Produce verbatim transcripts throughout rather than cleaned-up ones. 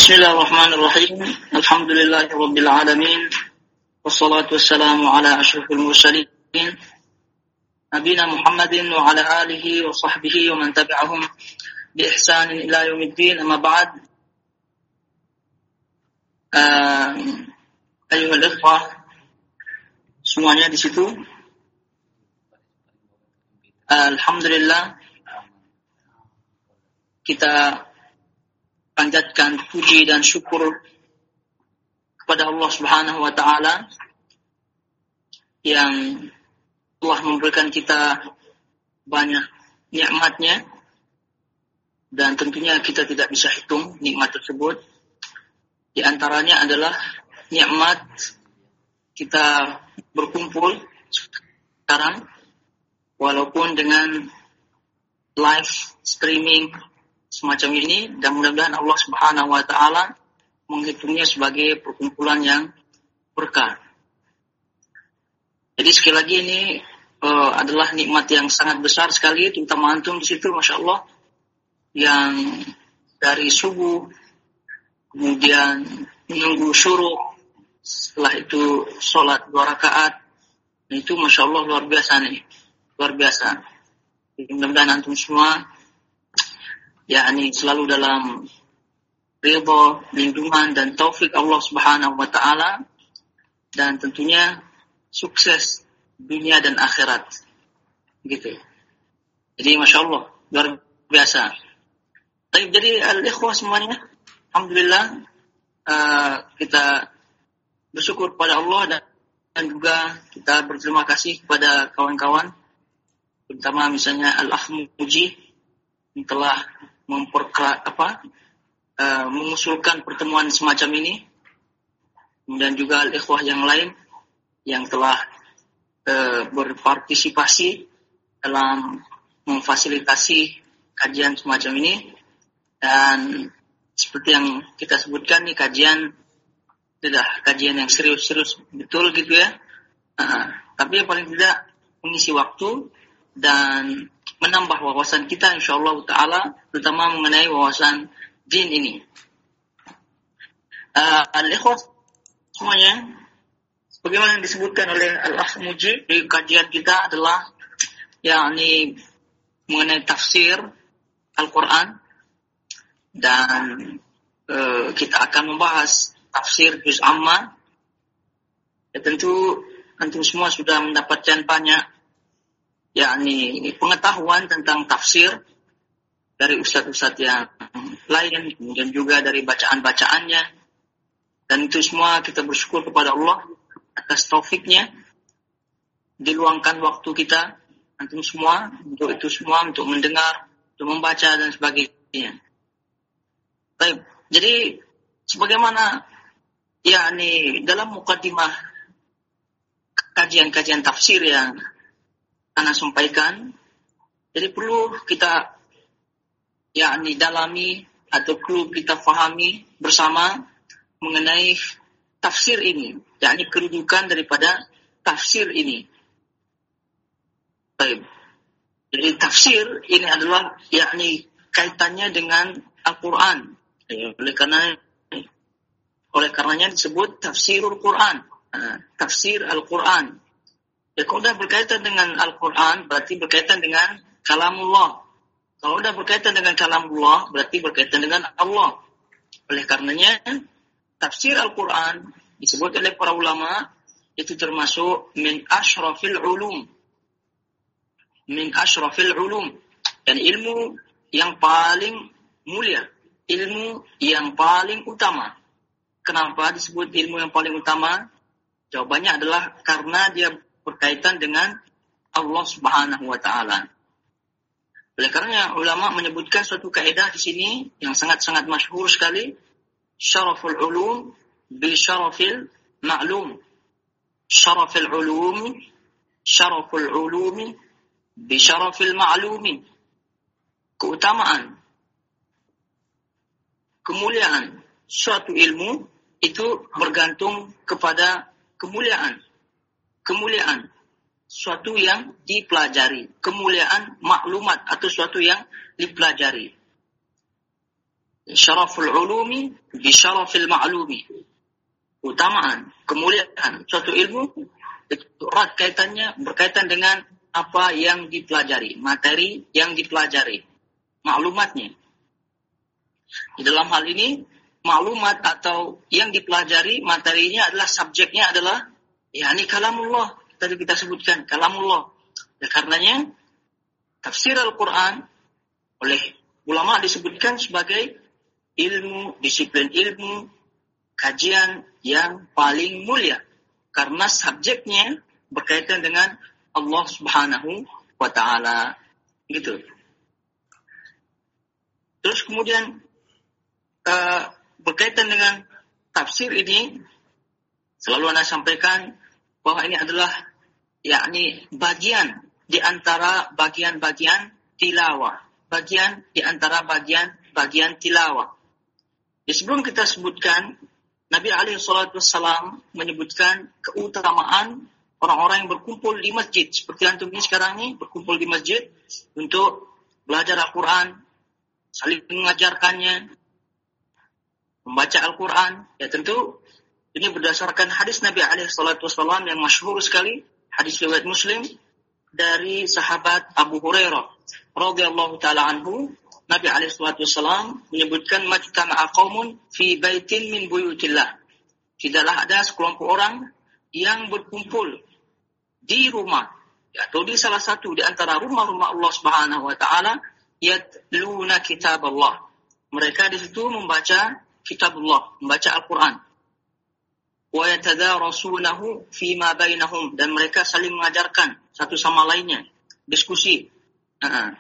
Bismillahirrahmanirrahim. Alhamdulillahirabbil alamin. Wassalatu wassalamu ala asyrafil mursalin. Nabiyina Muhammadin wa ala alihi wa sahbihi wa man tabi'ahum bi ihsanin ila yaumiddin. Amma ba'd. Uh, Ayyuhal ikhwah, semuanya di situ. Alhamdulillah, kita panjatkan puji dan syukur kepada Allah Subhanahu wa taala yang telah memberikan kita banyak nikmatnya, dan tentunya kita tidak bisa hitung nikmat tersebut. Di antaranya adalah nikmat kita berkumpul sekarang walaupun dengan live streaming semacam ini, dan mudah-mudahan Allah Subhanahu wa taala menghitungnya sebagai perkumpulan yang berkah. Jadi sekali lagi ini uh, adalah nikmat yang sangat besar sekali, terutama antum di situ, masya Allah, yang dari subuh kemudian menunggu syuruk, setelah itu sholat dua rakaat, itu masya Allah luar biasa nih, luar biasa. Jadi mudah-mudahan antum semua yakni selalu dalam ridha, lindungan dan taufik Allah Subhanahu wa taala, dan tentunya sukses dunia dan akhirat. Gitu. Jadi masya Allah luar biasa. Baik, jadi al-ikhwah semuanya, alhamdulillah uh, kita bersyukur kepada Allah, dan, dan juga kita berterima kasih kepada kawan-kawan, terutama misalnya Al-Akh Muji yang telah memperkerat apa uh, mengusulkan pertemuan semacam ini, dan juga al-ikhwah yang lain yang telah uh, berpartisipasi dalam memfasilitasi kajian semacam ini. Dan seperti yang kita sebutkan, nih kajian tidak kajian yang serius-serius betul gitu ya, uh, tapi yang paling tidak mengisi waktu dan menambah wawasan kita insyaallah taala, terutama mengenai wawasan din ini. Uh, Al-ikhwah semuanya, sebagaimana yang disebutkan oleh Al-Akh Muji di kajian kita adalah yakni mengenai tafsir Al-Quran, dan uh, kita akan membahas tafsir juz amma. Ya, tentu antum semua sudah mendapatkan banyak yakni pengetahuan tentang tafsir dari ustadz-ustadz yang lain, kemudian juga dari bacaan-bacaannya, dan itu semua kita bersyukur kepada Allah atas taufiknya, diluangkan waktu kita antum semua untuk itu semua, untuk mendengar, untuk membaca dan sebagainya. Baik, jadi sebagaimana yakni dalam mukadimah kajian-kajian tafsir yang Ana sampaikan, jadi perlu kita yakni dalami atau perlu kita fahami bersama mengenai tafsir ini, yakni kedudukan daripada tafsir ini. Baik. Jadi tafsir ini adalah yakni kaitannya dengan Al-Quran. Oleh karena oleh karenanya disebut tafsirul Quran, tafsir Al-Quran. Ya, kalau sudah berkaitan dengan Al-Quran, berarti berkaitan dengan kalamullah. Kalau sudah berkaitan dengan kalamullah, berarti berkaitan dengan Allah. Oleh karenanya, tafsir Al-Quran disebut oleh para ulama, itu termasuk min asyrafil ulum. Min asyrafil ulum. Dan ilmu yang paling mulia. Ilmu yang paling utama. Kenapa disebut ilmu yang paling utama? Jawabannya adalah karena dia berkaitan dengan Allah Subhanahu wa taala. Oleh karena ulama menyebutkan suatu kaidah di sini yang sangat-sangat masyhur sekali, syaraful ulum bi syarafil ma'lum. Syaraful ulum, syaraful ulum bi syarafil ma'lum. Keutamaan, kemuliaan suatu ilmu itu bergantung kepada kemuliaan. Kemuliaan suatu yang dipelajari, kemuliaan maklumat atau suatu yang dipelajari. Syaraful ulumi bi syarafil ma'lumi. Utamaan, kemuliaan suatu ilmu itu erat kaitannya, berkaitan dengan apa yang dipelajari, materi yang dipelajari, maklumatnya. Di dalam hal ini, maklumat atau yang dipelajari materinya adalah subjeknya adalah yakni kalamullah. Tadi kita sebutkan kalamullah. Dan karenanya tafsir Al-Quran oleh ulama disebutkan sebagai ilmu, disiplin ilmu, kajian yang paling mulia. Karena subjeknya berkaitan dengan Allah Subhanahu wa Ta'ala. Gitu. Terus kemudian uh, berkaitan dengan tafsir ini, selalu Anda sampaikan bahwa ini adalah yakni bagian di antara bagian-bagian tilawah. Bagian di antara bagian-bagian tilawah. Di sebelum kita sebutkan, Nabi alaihi salatu wassalam menyebutkan keutamaan orang-orang yang berkumpul di masjid. Seperti antum ini sekarang ini berkumpul di masjid untuk belajar Al-Quran, saling mengajarkannya, membaca Al-Quran. Ya tentu ini berdasarkan hadis Nabi alaihi salatu wassalam yang masyhur sekali, hadis riwayat Muslim dari sahabat Abu Hurairah radhiyallahu taala anhu. Nabi alaihi salatu wassalam menyebutkan majtama'a qaumun fi baitin min buyutillah. Tidaklah ada sekelompok orang yang berkumpul di rumah atau di salah satu di antara rumah-rumah Allah Subhanahu wa taala, yatluna kitab Allah. Mereka di situ membaca kitab Allah, membaca Al-Quran. Wa yatadarasunahu fima bainahum, dan mereka saling mengajarkan satu sama lainnya, diskusi. Uh-huh.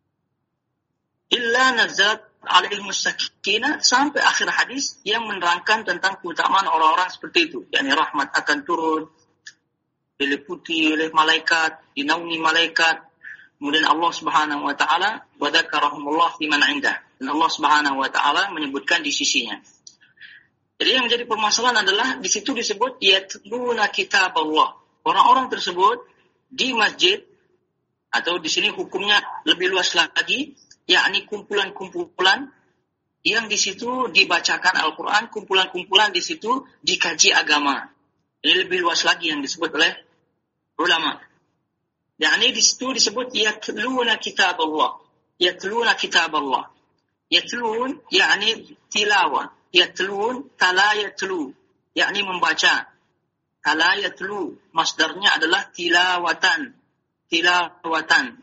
Illa nazalat alaihimus sakinah, sampai akhir hadis yang menerangkan tentang keutamaan orang-orang seperti itu. yakni rahmat akan turun, diliputi oleh malaikat, dinaungi malaikat. Kemudian Allah Subhanahu wa taala wa dzakarahumullah fi man 'indah. Dan Allah Subhanahu wa taala menyebutkan di sisinya. Jadi yang menjadi permasalahan adalah di situ disebut yatluna kitab Allah. Orang-orang tersebut di masjid, atau di sini hukumnya lebih luas lagi, yakni kumpulan-kumpulan yang di situ dibacakan Al-Quran, kumpulan-kumpulan di situ dikaji agama. Ini lebih luas lagi yang disebut oleh ulama. Yakni di situ disebut yatluna kitab Allah. Yatluna kitab Allah. Yatlun yakni tilawah. Yatlun tala yatlu, yakni membaca. Tala yatlu, masdarnya adalah tilawatan. Tilawatan,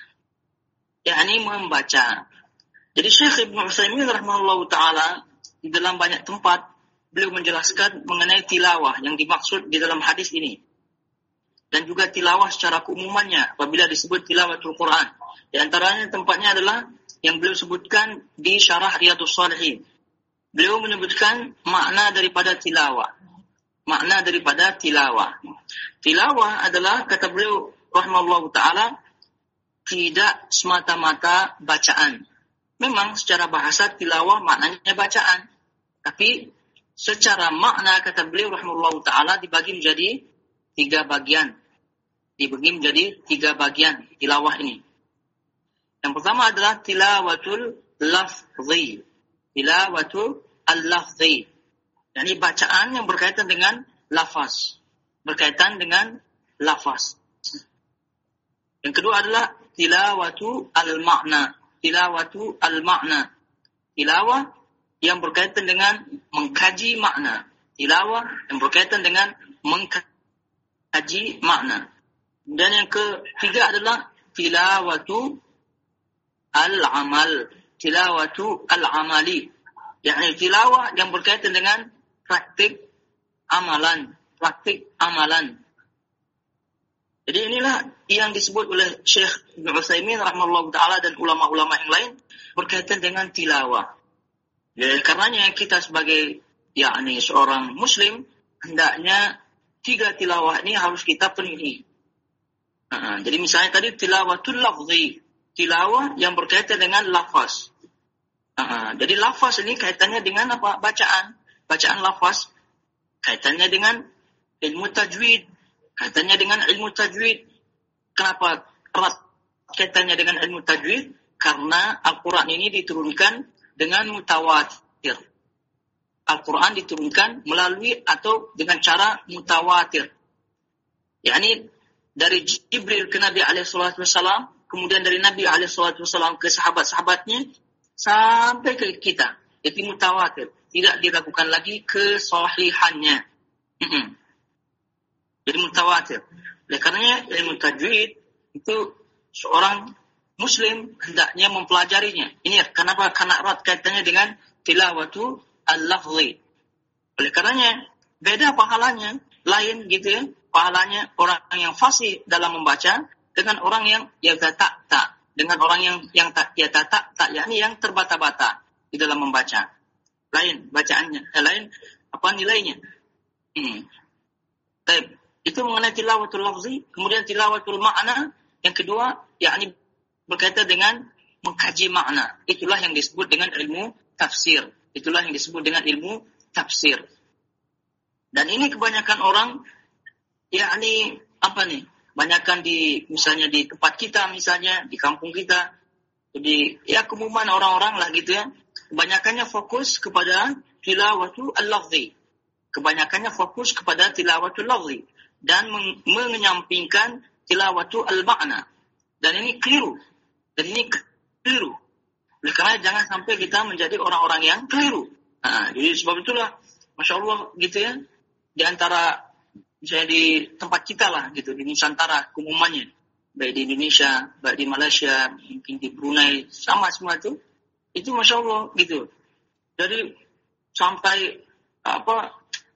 yakni membaca. Jadi Syekh Ibnu Utsaimin rahimahullahu taala di dalam banyak tempat beliau menjelaskan mengenai tilawah yang dimaksud di dalam hadis ini. Dan juga tilawah secara keumumannya apabila disebut tilawatul Quran. Di antaranya tempatnya adalah yang beliau sebutkan di Syarah Riyadhus Shalihin. Beliau menyebutkan makna daripada tilawah. Makna daripada tilawah. Tilawah adalah, kata beliau rahimahullahu ta'ala, tidak semata-mata bacaan. Memang secara bahasa tilawah maknanya bacaan. Tapi secara makna, kata beliau rahimahullahu ta'ala, dibagi menjadi tiga bagian. Dibagi menjadi tiga bagian tilawah ini. Yang pertama adalah tilawatul lafzi. Tilawatul al-lafzi. Yani bacaan yang berkaitan dengan lafaz. Berkaitan dengan lafaz. Yang kedua adalah tilawatu al-ma'na. Tilawatu al-ma'na. Tilawah yang berkaitan dengan mengkaji makna. Tilawah yang berkaitan dengan mengkaji makna. Dan yang ketiga adalah tilawatu al-amal. Tilawatu al-amali. Yakni tilawah yang berkaitan dengan praktik amalan. Praktik amalan. Jadi inilah yang disebut oleh Syekh Ibnu Utsaimin rahimahullah ta'ala dan ulama-ulama yang lain berkaitan dengan tilawah. Jadi karenanya kita sebagai yakni seorang muslim hendaknya tiga tilawah ini harus kita penuhi. Nah, jadi misalnya tadi tilawatul lafzi, tilawah yang berkaitan dengan lafaz. Nah, jadi lafaz ini kaitannya dengan apa? Bacaan. Bacaan lafaz kaitannya dengan ilmu tajwid. Kaitannya dengan ilmu tajwid. Kenapa erat kaitannya dengan ilmu tajwid? Karena Al-Quran ini diturunkan dengan mutawatir. Al-Quran diturunkan melalui atau dengan cara mutawatir. yakni dari Jibril ke Nabi alaihi salatu wasallam, kemudian dari Nabi alaihi salatu wasallam ke sahabat-sahabatnya sampai ke kita. Jadi mutawatir, tidak diragukan lagi kesahihannya. Mm-hmm. Jadi mutawatir. Oleh karenanya ilmu tajwid itu seorang Muslim hendaknya mempelajarinya. Ini kenapa? Karena erat kaitannya dengan tilawatu al-lafzi. Oleh karenanya beda pahalanya, lain gitu ya. Pahalanya orang yang fasih dalam membaca dengan orang yang yatata, dengan orang yang yang tak yatata, tak yakni yang terbata-bata di dalam membaca. Lain bacaannya, eh, lain apa nilainya. Hmm. Baik, itu mengenai tilawatul lafzi. Kemudian tilawatul makna yang kedua yakni berkaitan dengan mengkaji makna. Itulah yang disebut dengan ilmu tafsir. Itulah yang disebut dengan ilmu tafsir. Dan ini kebanyakan orang yakni apa nih? Banyakkan di misalnya di tempat kita, misalnya di kampung kita. Jadi ya keumuman orang-orang lah gitu ya. Kebanyakannya fokus kepada tilawatul al-lafzi. Kebanyakannya fokus kepada tilawatul lafzi dan meng- menyampingkan tilawatul al-makna. Dan ini keliru. Dan ini keliru. Oleh karena jangan sampai kita menjadi orang-orang yang keliru. Nah, jadi sebab itulah Masya Allah gitu ya. Di antara misalnya di tempat kita lah gitu, di Nusantara keumumannya, baik di Indonesia, baik di Malaysia, mungkin di Brunei, sama semua itu, itu Masya Allah gitu. Jadi sampai apa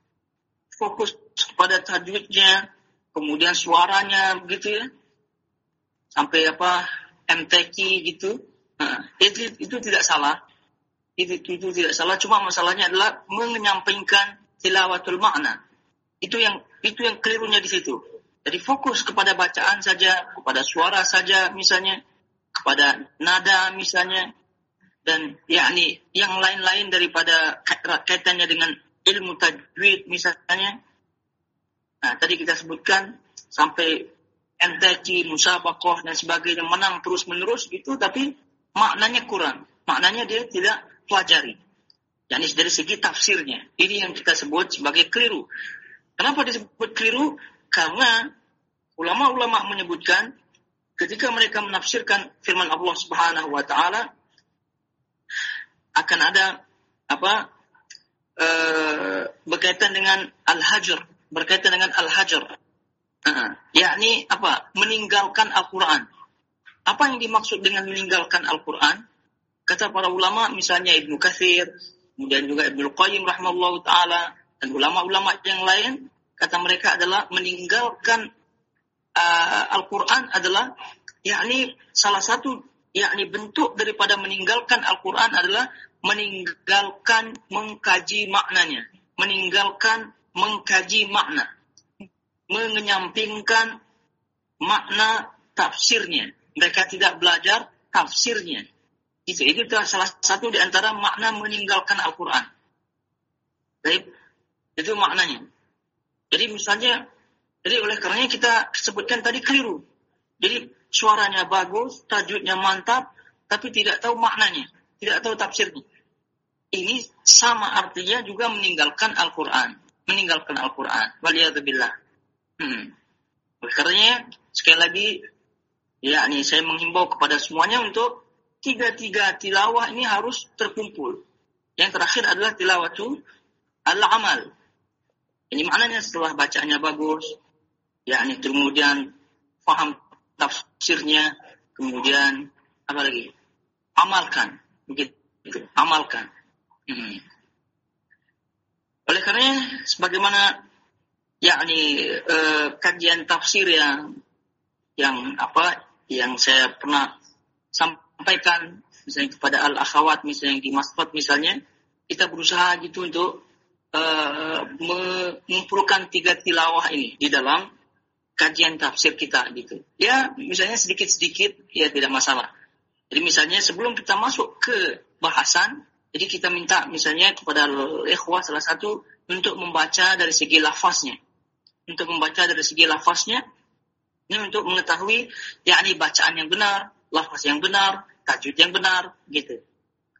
fokus kepada tajwidnya, kemudian suaranya begitu ya, sampai apa M T Q gitu, nah, itu itu tidak salah, itu, itu tidak salah. Cuma masalahnya adalah menyampaikan tilawatul makna. Itu yang itu yang kelirunya di situ. Jadi fokus kepada bacaan saja, kepada suara saja misalnya, kepada nada misalnya, dan yakni yang lain-lain daripada kaitannya dengan ilmu tajwid misalnya. Nah, tadi kita sebutkan sampai M T Q, musabaqah dan sebagainya menang terus-menerus itu, tapi maknanya kurang. Maknanya dia tidak pelajari. Yani dari segi tafsirnya. Ini yang kita sebut sebagai keliru. Kenapa disebut keliru? Karena ulama-ulama menyebutkan ketika mereka menafsirkan firman Allah Subhanahu wa taala akan ada apa uh, berkaitan dengan al-hajr, berkaitan dengan al-hajr. Uh, yakni apa? Meninggalkan Al-Qur'an. Apa yang dimaksud dengan meninggalkan Al-Qur'an? Kata para ulama misalnya Ibnu Katsir, kemudian juga Ibnu Qayyim rahimahullahu taala dan ulama-ulama yang lain, kata mereka adalah meninggalkan uh, Al-Quran adalah yakni salah satu yakni bentuk daripada meninggalkan Al-Quran adalah meninggalkan mengkaji maknanya, meninggalkan mengkaji makna, menyampingkan makna tafsirnya. Mereka tidak belajar tafsirnya. Itu itu salah satu di antara makna meninggalkan Al-Quran. Baik, itu maknanya. Jadi misalnya, jadi oleh karenanya kita sebutkan tadi keliru. Jadi suaranya bagus, tajwidnya mantap, tapi tidak tahu maknanya, tidak tahu tafsirnya. Ini sama artinya juga meninggalkan Al-Quran, meninggalkan Al-Quran. Waliyadzubillah. Hmm. Oleh karenanya sekali lagi, ya ini saya menghimbau kepada semuanya untuk tiga-tiga tilawah ini harus terkumpul. Yang terakhir adalah tilawatu al-amal. Ini maknanya setelah bacaannya bagus, yakni kemudian faham tafsirnya, kemudian apa lagi? Amalkan, begitu, amalkan. Hmm. Oleh karenanya, sebagaimana yakni eh, kajian tafsir yang yang apa yang saya pernah sampaikan, misalnya kepada al-akhawat, misalnya di masjid misalnya, kita berusaha gitu untuk Uh, mengumpulkan tiga tilawah ini di dalam kajian tafsir kita gitu. Ya, misalnya sedikit-sedikit ya tidak masalah. Jadi misalnya sebelum kita masuk ke bahasan, jadi kita minta misalnya kepada ikhwah salah satu untuk membaca dari segi lafaznya. Untuk membaca dari segi lafaznya, ini untuk mengetahui yakni bacaan yang benar, lafaz yang benar, tajwid yang benar gitu.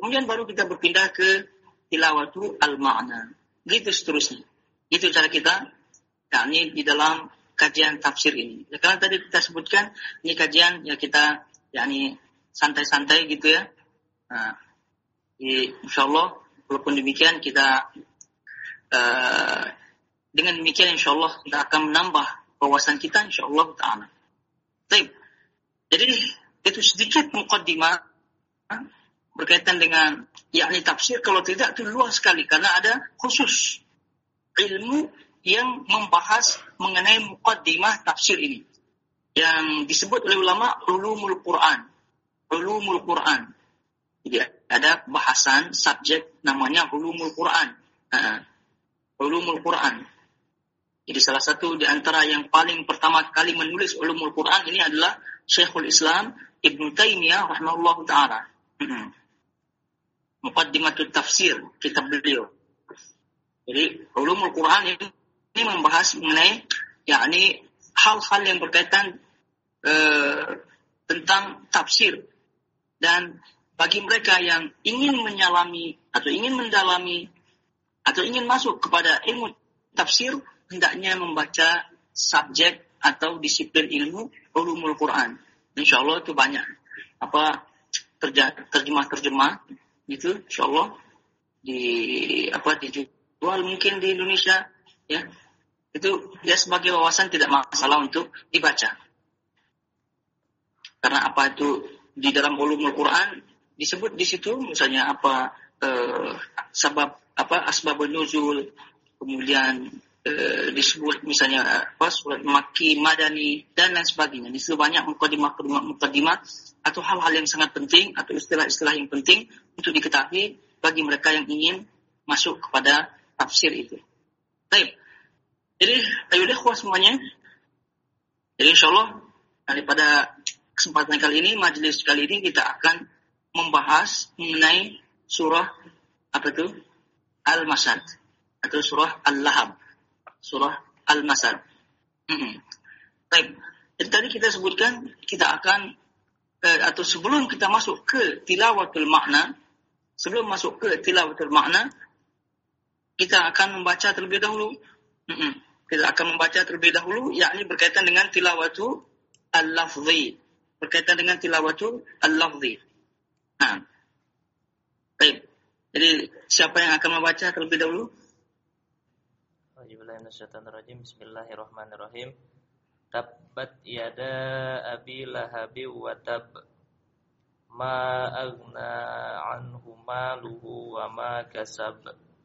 Kemudian baru kita berpindah ke tilawatu al-ma'na. Gitu seterusnya. Itu cara kita, yakni di dalam kajian tafsir ini. Ya, karena tadi kita sebutkan, ini kajian ya kita yakni santai-santai gitu ya. Nah, insyaallah walaupun demikian kita uh, dengan demikian insyaallah kita akan menambah wawasan kita insyaallah ta'ala. Baik. Jadi itu sedikit muqaddimah berkaitan dengan yakni tafsir. Kalau tidak itu luas sekali karena ada khusus ilmu yang membahas mengenai muqaddimah tafsir ini yang disebut oleh ulama ulumul Quran. Ulumul Quran. Jadi ada bahasan subjek namanya ulumul Quran. Uh, ulumul Quran. Jadi salah satu di antara yang paling pertama kali menulis ulumul Quran ini adalah Syekhul Islam Ibnu Taimiyah rahimahullahu taala. Uh-huh. Muqaddimatut tafsir kitab beliau. Jadi ulumul Quran ini, ini membahas mengenai yakni hal-hal yang berkaitan uh, tentang tafsir. Dan bagi mereka yang ingin menyalami atau ingin mendalami atau ingin masuk kepada ilmu tafsir, hendaknya membaca subjek atau disiplin ilmu ulumul Quran. Insyaallah itu banyak apa terjemah-terjemah gitu, insyaallah di apa dijual mungkin di Indonesia ya. Itu ya sebagai wawasan tidak masalah untuk dibaca. Karena apa itu di dalam ulumul Quran disebut di situ misalnya apa eh, sabab apa asbabun nuzul, kemudian eh, disebut misalnya apa surat Makki, Madani dan lain sebagainya. Di situ banyak mukadimah-mukadimah atau hal-hal yang sangat penting atau istilah-istilah yang penting untuk diketahui bagi mereka yang ingin masuk kepada tafsir itu. Baik. Jadi ayo deh semuanya. Jadi insyaallah daripada kesempatan kali ini, majelis kali ini kita akan membahas mengenai surah apa itu? Al-Masad atau surah Al-Lahab. Surah Al-Masad. Mm-hmm. Baik. Jadi tadi kita sebutkan kita akan eh, atau sebelum kita masuk ke tilawatul makna, sebelum masuk ke tilawatul makna, kita akan membaca terlebih dahulu. Mm-hmm. Kita akan membaca terlebih dahulu, yakni berkaitan dengan tilawatu al-lafzi. Berkaitan dengan tilawatu al-lafzi. Nah. Baik. Jadi siapa yang akan membaca terlebih dahulu? Bismillahirrahmanirrahim. Tabbat yada abi lahabi wa tab. Ma aghna anhu maluhu wa ma kasab.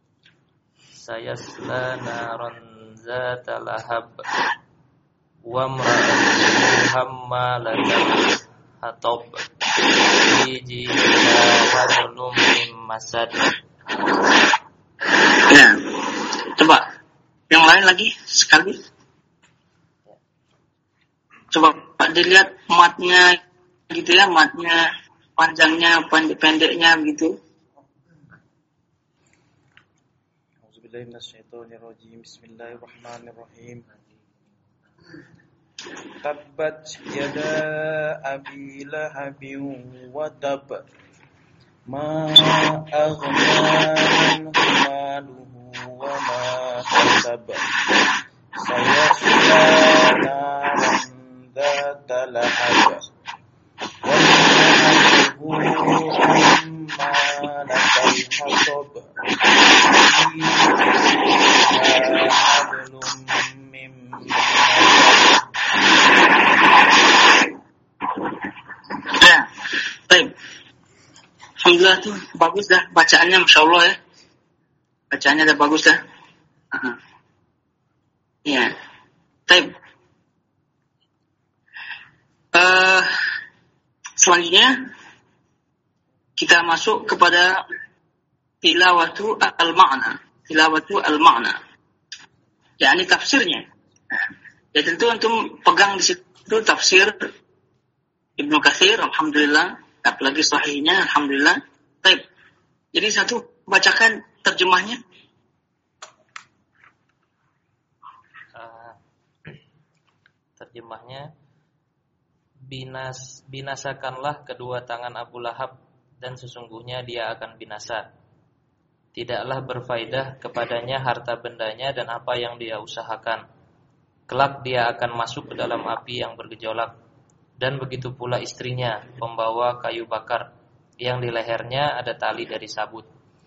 Sayasla naran zata lahab. Wa mra'atuhu hammalatal hatab. Fi jidiha hablum min masad. Ya. Coba yang lain lagi sekali. Coba Pak dilihat matnya gitu ya, matnya panjangnya, pendek-pendeknya begitu. Auzubillahi minasyaitonirrajim. Bismillahirrahmanirrahim. Tabbat yada abi lahabin wa tab. Ma aghna anhu maluhu wa ma kasab. Sayasla naran dzata lahab. Wa imra'atuhu hammalatal hatab. Fi jidiha hablum min masad. Ya, baik. Alhamdulillah tuh bagus dah bacaannya, masya Allah ya. Bacaannya dah bagus dah. Uh-huh. Ya, baik. Uh, selanjutnya kita masuk kepada tilawatu al-ma'na. Tilawatu al-ma'na. Ya, ini tafsirnya. Ya tentu antum pegang di situ tafsir Ibnu Katsir, alhamdulillah, apalagi sahihnya, alhamdulillah. Baik. Jadi satu bacakan terjemahnya. Uh, terjemahnya binas binasakanlah kedua tangan Abu Lahab dan sesungguhnya dia akan binasa. Tidaklah berfaedah kepadanya harta bendanya dan apa yang dia usahakan. Kelak dia akan masuk ke dalam api yang bergejolak. Dan begitu pula istrinya, pembawa kayu bakar, yang di lehernya ada tali dari sabut.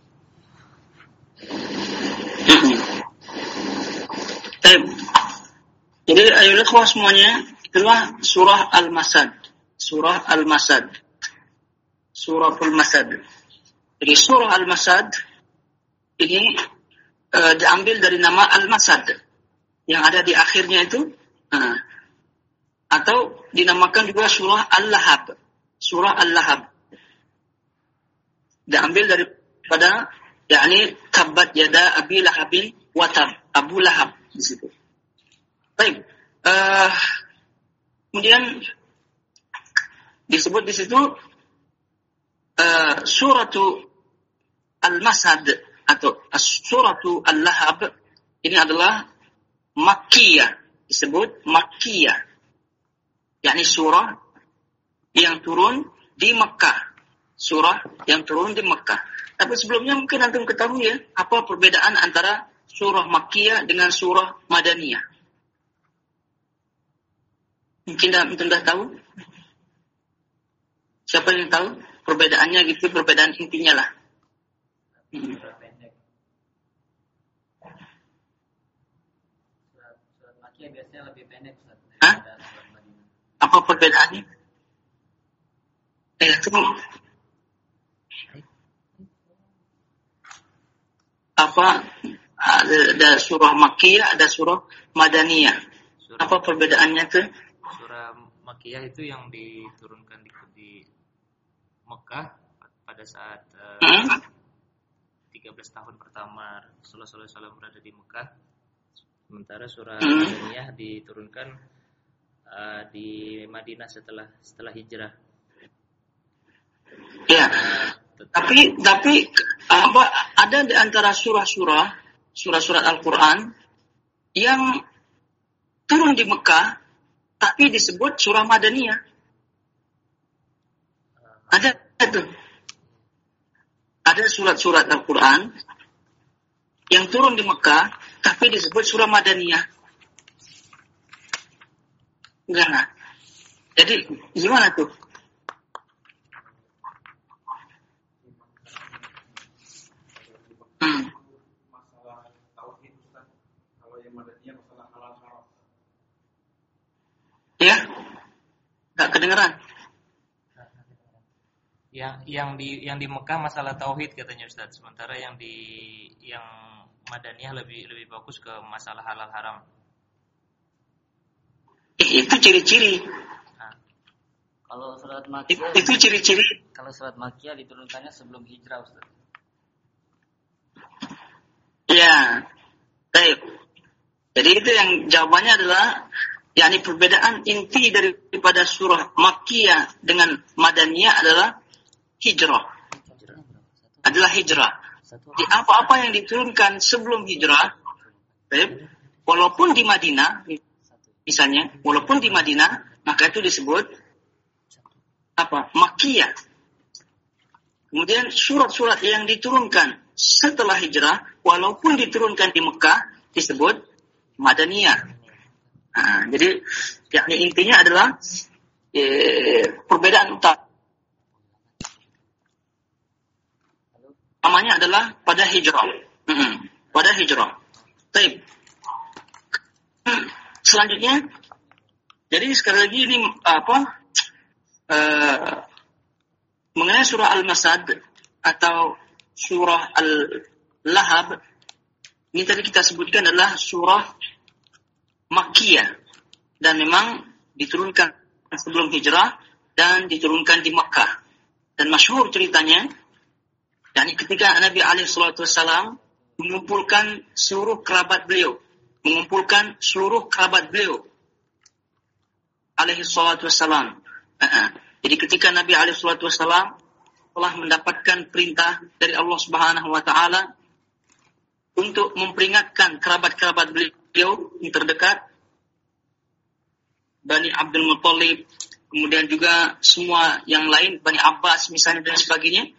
Jadi ayolah semuanya, itulah surah Al-Masad. Surah Al-Masad. Surah Al-Masad. Jadi surah Al-Masad ini uh, diambil dari nama Al-Masad yang ada di akhirnya itu, uh, atau dinamakan juga surah Al-Lahab. Surah Al-Lahab diambil daripada yakni tabbat yada abi lahabin watab, Abu Lahab di situ. Baik. Uh, kemudian disebut di situ uh, suratu Al-Masad atau suratu Al-Lahab ini adalah Makkiyah, disebut Makkiyah. yakni surah yang turun di Mekah. Surah yang turun di Mekah. Tapi sebelumnya mungkin antum ketahui ya, apa perbedaan antara surah Makkiyah dengan surah Madaniyah. Mungkin antum dah tahu? Siapa yang tahu perbedaannya gitu, perbedaan intinya lah. Hmm. Surat, surat Makkiyah biasanya lebih pendek, Ustaz. Hah? Apa perbedaannya? Eh, itu apa? Ada, ada surah Makkiyah, ada surah Madaniyah. Surah, apa perbedaannya tuh? Surah Makkiyah itu yang diturunkan di, di Mekah pada saat uh, hmm? tiga belas tahun pertama Rasulullah shallallahu alaihi wasallam berada di Mekah. Sementara surah hmm. Madaniyah diturunkan uh, di Madinah setelah setelah hijrah. Ya. Uh, tapi tapi apa ada di antara surah-surah surah-surah Al-Qur'an yang turun di Mekah tapi disebut surah Madaniyah. Ada itu. Ada surat-surat Al-Qur'an yang turun di Mekah tapi disebut surah Madaniyah. Enggak. Jadi gimana tuh? Hmm. Masalah tauhid, Ustaz. Kalau yang Madaniyah masalah halal haram. Ya? Enggak kedengeran. Yang yang di yang di Mekah masalah tauhid katanya Ustaz. Sementara yang di yang Madaniyah lebih lebih fokus ke masalah halal haram. Eh, itu ciri-ciri. Nah, kalau surat Makkiyah itu, itu ciri-ciri. Kalau surat Makkiyah diturunkannya sebelum hijrah, Ustaz. Ya. Baik. Jadi itu yang jawabannya adalah yakni perbedaan inti daripada surah Makkiyah dengan Madaniyah adalah hijrah. Adalah hijrah. Di apa-apa yang diturunkan sebelum hijrah, baik, walaupun di Madinah, misalnya, walaupun di Madinah, maka itu disebut apa? Makkiyah. Kemudian surat-surat yang diturunkan setelah hijrah, walaupun diturunkan di Mekah, disebut Madaniyah. Nah, jadi, yakni intinya adalah eh, perbedaan utama. Namanya adalah pada hijrah. Hmm, pada hijrah. Baik. Hmm, selanjutnya, jadi sekali lagi ini apa? Uh, mengenai surah Al-Masad atau surah Al-Lahab, ini tadi kita sebutkan adalah surah Makkiyah dan memang diturunkan sebelum hijrah dan diturunkan di Makkah. Dan masyhur ceritanya, yakni ketika Nabi alaihi salatu wasallam mengumpulkan seluruh kerabat beliau, mengumpulkan seluruh kerabat beliau alaihi salatu wasallam. Uh-uh. Jadi ketika Nabi alaihi salatu wasallam telah mendapatkan perintah dari Allah Subhanahu wa taala untuk memperingatkan kerabat-kerabat beliau yang terdekat, Bani Abdul Muttalib, kemudian juga semua yang lain, Bani Abbas misalnya dan sebagainya.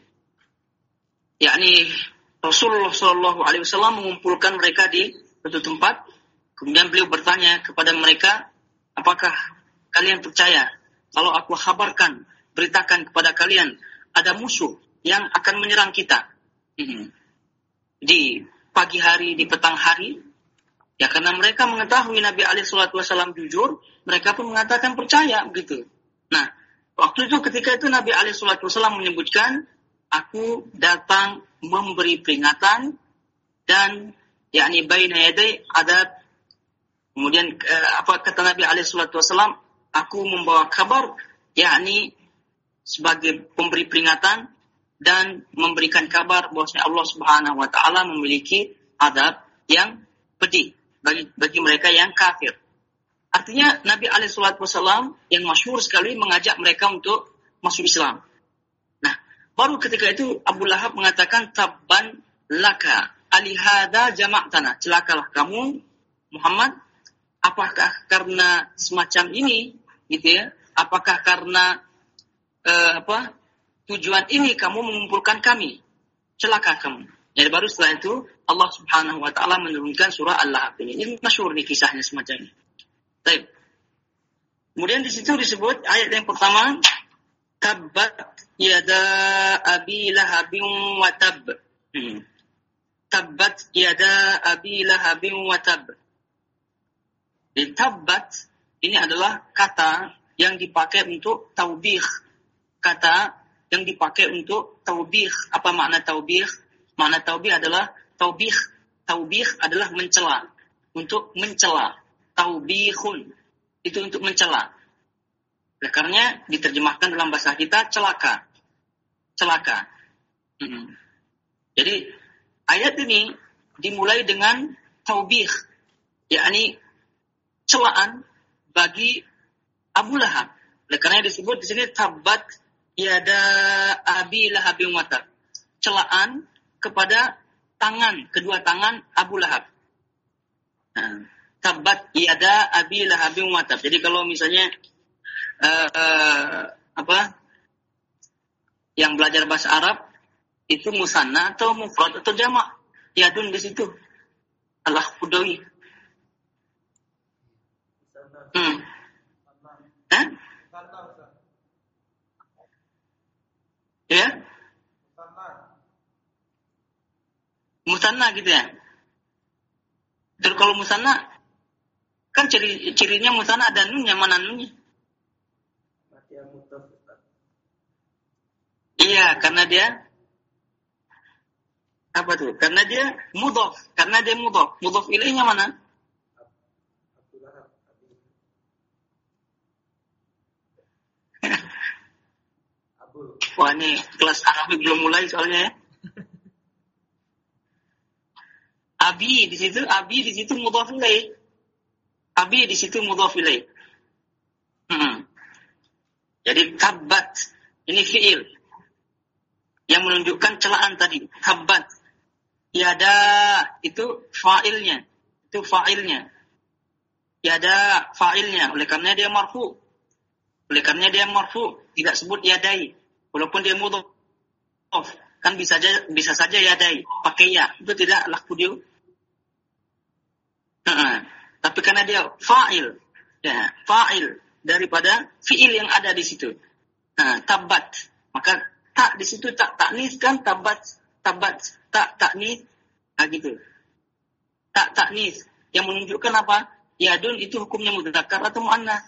Yakni Rasulullah Shallallahu Alaihi Wasallam mengumpulkan mereka di suatu tempat, kemudian beliau bertanya kepada mereka, apakah kalian percaya kalau aku kabarkan, beritakan kepada kalian ada musuh yang akan menyerang kita hmm. di pagi hari, di petang hari? Ya, karena mereka mengetahui Nabi alaihi salatu wasallam jujur, mereka pun mengatakan percaya begitu. Nah, waktu itu ketika itu Nabi alaihi salatu wasallam menyebutkan, aku datang memberi peringatan dan yakni baina yaday adab. Kemudian eh, apa kata Nabi alaihi salatu wasallam, aku membawa kabar yakni sebagai pemberi peringatan dan memberikan kabar bahwasanya Allah Subhanahu wa taala memiliki adab yang pedih bagi bagi mereka yang kafir. Artinya Nabi alaihi salatu wasallam yang masyhur sekali mengajak mereka untuk masuk Islam. Nah, baru ketika itu Abu Lahab mengatakan, tabban laka alihada jama'tana, celakalah kamu Muhammad, apakah karena semacam ini gitu ya? Apakah karena uh, apa tujuan ini kamu mengumpulkan kami? Celaka kamu. Jadi baru setelah itu Allah Subhanahu wa taala menurunkan surah Al-Lahab ini. Ini masyhur nih kisahnya semacam ini. Baik. Kemudian di situ disebut ayat yang pertama, tabbat yada abi lahabin wa tab. Hmm. Tabbat yada abi lahabin wa tab. Di tabbat ini adalah kata yang dipakai untuk taubih. Kata yang dipakai untuk taubih. Apa makna taubih? Makna taubih adalah taubih. Taubih adalah mencela. Untuk mencela. Taubihun. Itu untuk mencela. Oleh karenanya diterjemahkan dalam bahasa kita celaka. Celaka. Hmm. Jadi ayat ini dimulai dengan taubih. Yakni celaan bagi Abu Lahab. Oleh karenanya disebut di sini tabbat yada abi lahabin wa tab. Celaan kepada tangan, kedua tangan Abu Lahab. Nah, tabbat yada abi lahabin wa tab. Jadi kalau misalnya uh, uh, apa yang belajar bahasa Arab itu musanna atau mufrad atau jamak, yadun di situ. Al-Khudawi. Hmm. Hah? Ya? Musanna gitu ya. Terus kalau musanna kan ciri cirinya musanna ada nunnya, mana nunnya? Iya, karena dia apa tuh? Karena dia mudhaf, karena dia mudhaf. Mudhaf ilaihnya mana? Wah, ini kelas Arabic belum mulai soalnya ya. Abi di situ, abi di situ mudhaf ilaih. Abi di situ mudhaf ilaih. Hmm. Jadi tabbat ini fiil yang menunjukkan celaan tadi. Tabbat. Yada itu fa'ilnya. Itu fa'ilnya. Yada fa'ilnya. Oleh karena dia marfu. Oleh karena dia marfu, tidak sebut yadai. Walaupun dia mudhaf. Kan bisa saja bisa saja yadai pakai ya. Itu tidak laku dia. Uh-uh. Tapi karena dia fa'il, ya, fa'il daripada fi'il yang ada di situ. Nah, tabat. Maka tak di situ tak taknis kan tabat, tabat, tak taknis. Nah, gitu. Tak taknis yang menunjukkan apa? Yadun itu hukumnya mudzakkar atau muannas?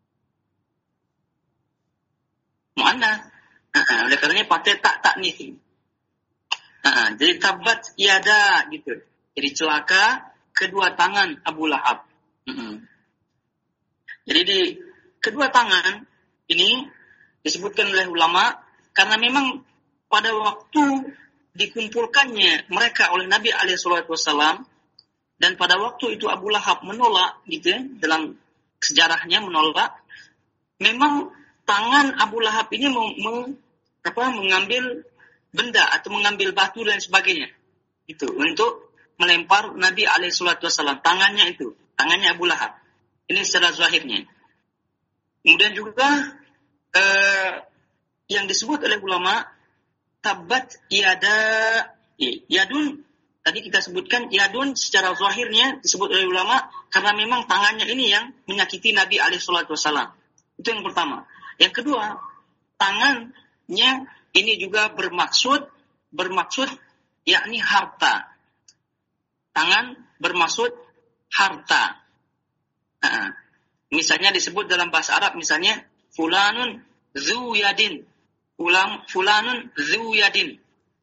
Muannas. Nah, oleh karenanya pakai tak taknis. Nah, jadi tabat yada gitu. Jadi celaka kedua tangan Abu Lahab. Mm-hmm. Jadi di kedua tangan ini disebutkan oleh ulama karena memang pada waktu dikumpulkannya mereka oleh Nabi alaihi salatu wasallam dan pada waktu itu Abu Lahab menolak gitu ya, dalam sejarahnya menolak, memang tangan Abu Lahab ini meng, meng, apa, mengambil benda atau mengambil batu dan sebagainya itu untuk melempar Nabi alaihi salatu wasallam, tangannya itu, tangannya Abu Lahab. Ini secara zahirnya. Kemudian juga uh, yang disebut oleh ulama tabat yada yadun, tadi kita sebutkan yadun secara zahirnya disebut oleh ulama karena memang tangannya ini yang menyakiti Nabi alaihi salatu wasallam. Itu yang pertama. Yang kedua, tangannya ini juga bermaksud bermaksud yakni harta. Tangan bermaksud harta. Nah, misalnya disebut dalam bahasa Arab misalnya fulanun zu yadin. Fulan fulanun zu yadin.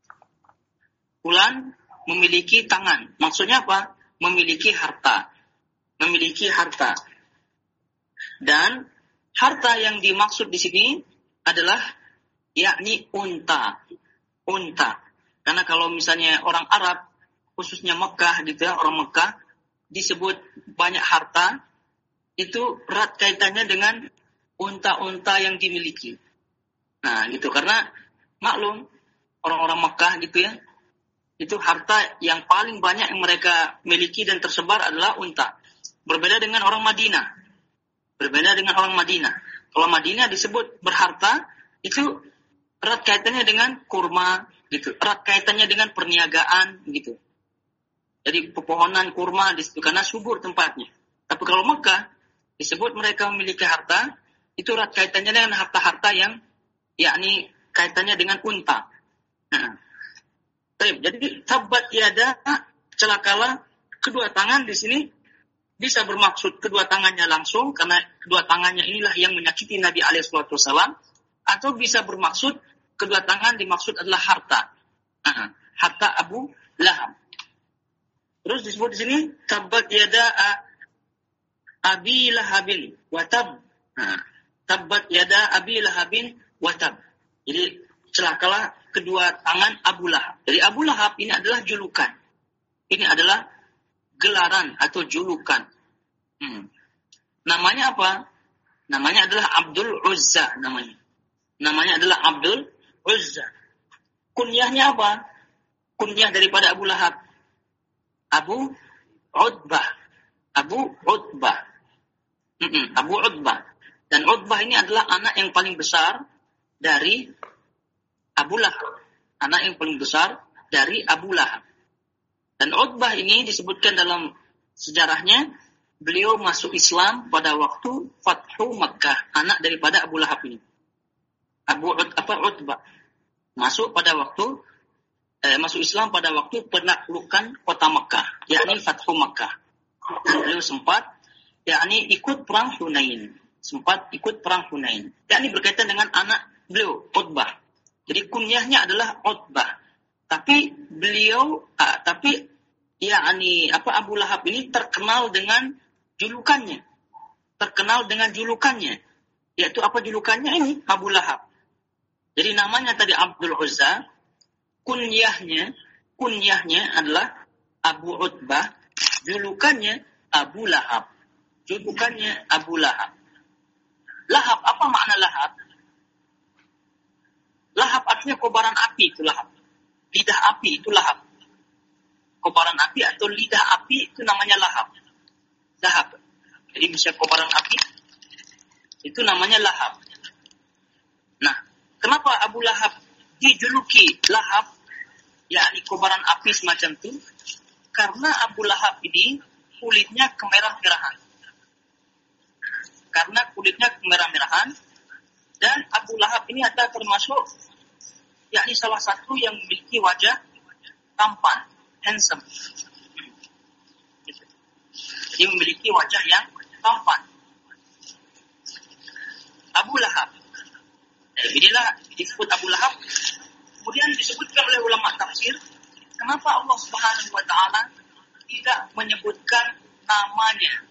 Fulan memiliki tangan. Maksudnya apa? Memiliki harta. Memiliki harta. Dan harta yang dimaksud di sini adalah yakni unta. Unta. Karena kalau misalnya orang Arab, khususnya Mekah gitu ya, orang Mekah disebut banyak harta, itu erat kaitannya dengan unta-unta yang dimiliki. Nah, gitu. Karena maklum orang-orang Mekah gitu ya, itu harta yang paling banyak yang mereka miliki dan tersebar adalah unta. Berbeda dengan orang Madinah. Berbeda dengan orang Madinah. Kalau Madinah disebut berharta, itu erat kaitannya dengan kurma, gitu. Erat kaitannya dengan perniagaan, gitu. Jadi pepohonan kurma di situ karena subur tempatnya. Tapi kalau Mekah disebut mereka memiliki harta, itu erat kaitannya dengan harta-harta yang yakni kaitannya dengan unta. Nah, jadi tabat yada, celakalah, kedua tangan di sini bisa bermaksud kedua tangannya langsung karena kedua tangannya inilah yang menyakiti Nabi alaihi wasallam, atau bisa bermaksud kedua tangan dimaksud adalah harta. Nah, harta Abu Lahab. Terus disebut di sini tabat yada Abi Lahabin watab. Nah, tabat yada Abi Lahabin watab. Jadi celakalah kedua tangan Abu Lahab. Jadi Abu Lahab ini adalah julukan. Ini adalah gelaran atau julukan. Hmm. Namanya apa? Namanya adalah Abdul Uzza namanya. Namanya adalah Abdul Uzza. Kunyahnya apa? Kunyah daripada Abu Lahab. Abu Utbah. Abu Utbah. Mm-mm, Abu Utbah. Dan Utbah ini adalah anak yang paling besar dari Abu Lahab. Anak yang paling besar dari Abu Lahab. Dan Utbah ini disebutkan dalam sejarahnya, beliau masuk Islam pada waktu Fathu Makkah. Anak daripada Abu Lahab ini. Abu Ut, apa, Utbah. Masuk pada waktu Eh, masuk Islam pada waktu penaklukan kota Makkah, yakni Fathu Makkah. Dan beliau sempat, yakni ikut perang Hunain, sempat ikut perang Hunain. Yakni berkaitan dengan anak beliau, Utbah. Jadi kunyahnya adalah Utbah. Tapi beliau, ah, tapi yakni apa Abu Lahab ini terkenal dengan julukannya, terkenal dengan julukannya, yaitu apa julukannya ini Abu Lahab. Jadi namanya tadi Abdul Uzza. Kunyahnya, kunyahnya adalah Abu Utbah, julukannya Abu Lahab. Julukannya Abu Lahab. Lahab, apa makna lahab? Lahab artinya kobaran api, itu lahab. Lidah api, itu lahab. Kobaran api atau lidah api, itu namanya lahab. Lahab. Jadi bisa kobaran api, itu namanya lahab. Nah, kenapa Abu Lahab dijuluki Lahab, yakni kobaran api semacam itu? Karena Abu Lahab ini kulitnya kemerah-merahan. Karena kulitnya kemerah-merahan, dan Abu Lahab ini adalah termasuk yakni salah satu yang memiliki wajah tampan, handsome. Jadi memiliki wajah yang tampan. Abu Lahab. Inilah disebut Abu Lahab. Kemudian disebutkan oleh ulama tafsir, kenapa Allah Subhanahu wa taala tidak menyebutkan namanya?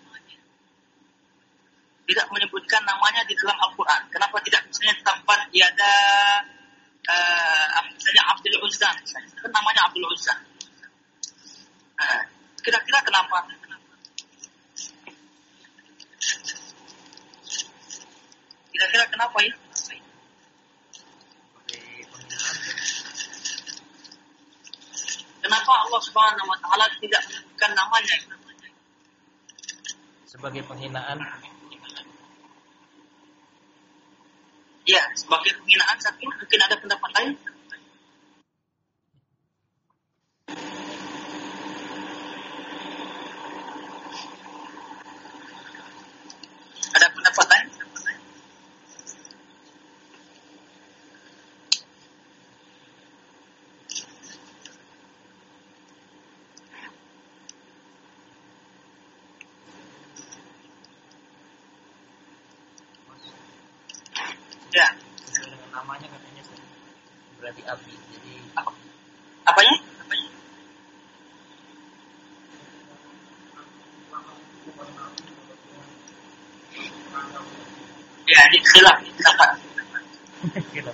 Tidak menyebutkan namanya di dalam Al-Qur'an. Kenapa tidak misalnya tabat yada uh, misalnya Abdul Uzza, misalnya. Kan namanya Abdul Uzza. Uh, kira-kira kenapa? Kira-kira kenapa ya? Kenapa Allah Subhanahu wa taala tidak menyebutkan namanya? Sebagai penghinaan. Ya, sebagai penghinaan satu, mungkin ada pendapat lain. Ada pendapat lain? Ya. Dengan namanya katanya berarti api. Jadi Apa? Apanya? Apanya? Ya, ini khilaf pendapat. Khilaf.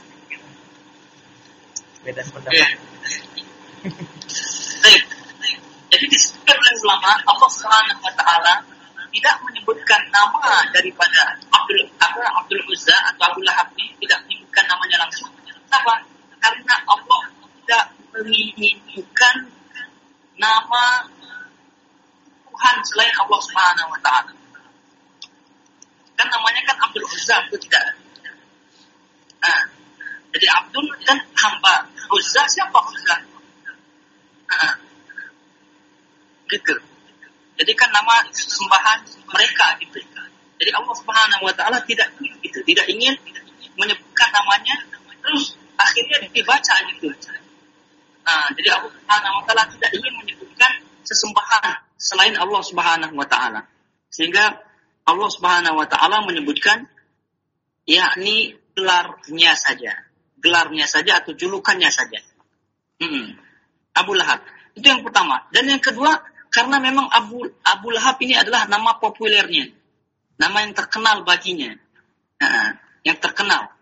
Beda pendapat. Ya. Baik. Jadi disebutkan oleh ulama Allah Subhanahu wa taala tidak menyebutkan nama daripada Abdul apa Abdul Uzza atau Abu Lahab ini, tidak menyebutkan namanya langsung. Kenapa? Karena Allah tidak menyebutkan nama Tuhan selain Allah Subhanahu wa taala. Kan namanya kan Abdul Uzza, itu tidak. Nah, jadi Abdul kan hamba, Uzza siapa Uzza? Nah, gitu. Jadi kan nama sembahan mereka gitu. Jadi Allah Subhanahu wa taala tidak gitu, tidak ingin menyebutkan namanya, terus akhirnya dibaca gitu. Nah, jadi Allah Subhanahu wa taala tidak ingin menyebutkan sesembahan selain Allah Subhanahu wa taala. Sehingga Allah Subhanahu wa taala menyebutkan yakni gelarnya saja. Gelarnya saja atau julukannya saja. Hmm. Abu Lahab. Itu yang pertama. Dan yang kedua, karena memang Abu Abu Lahab ini adalah nama populernya, nama yang terkenal baginya, nah, yang terkenal.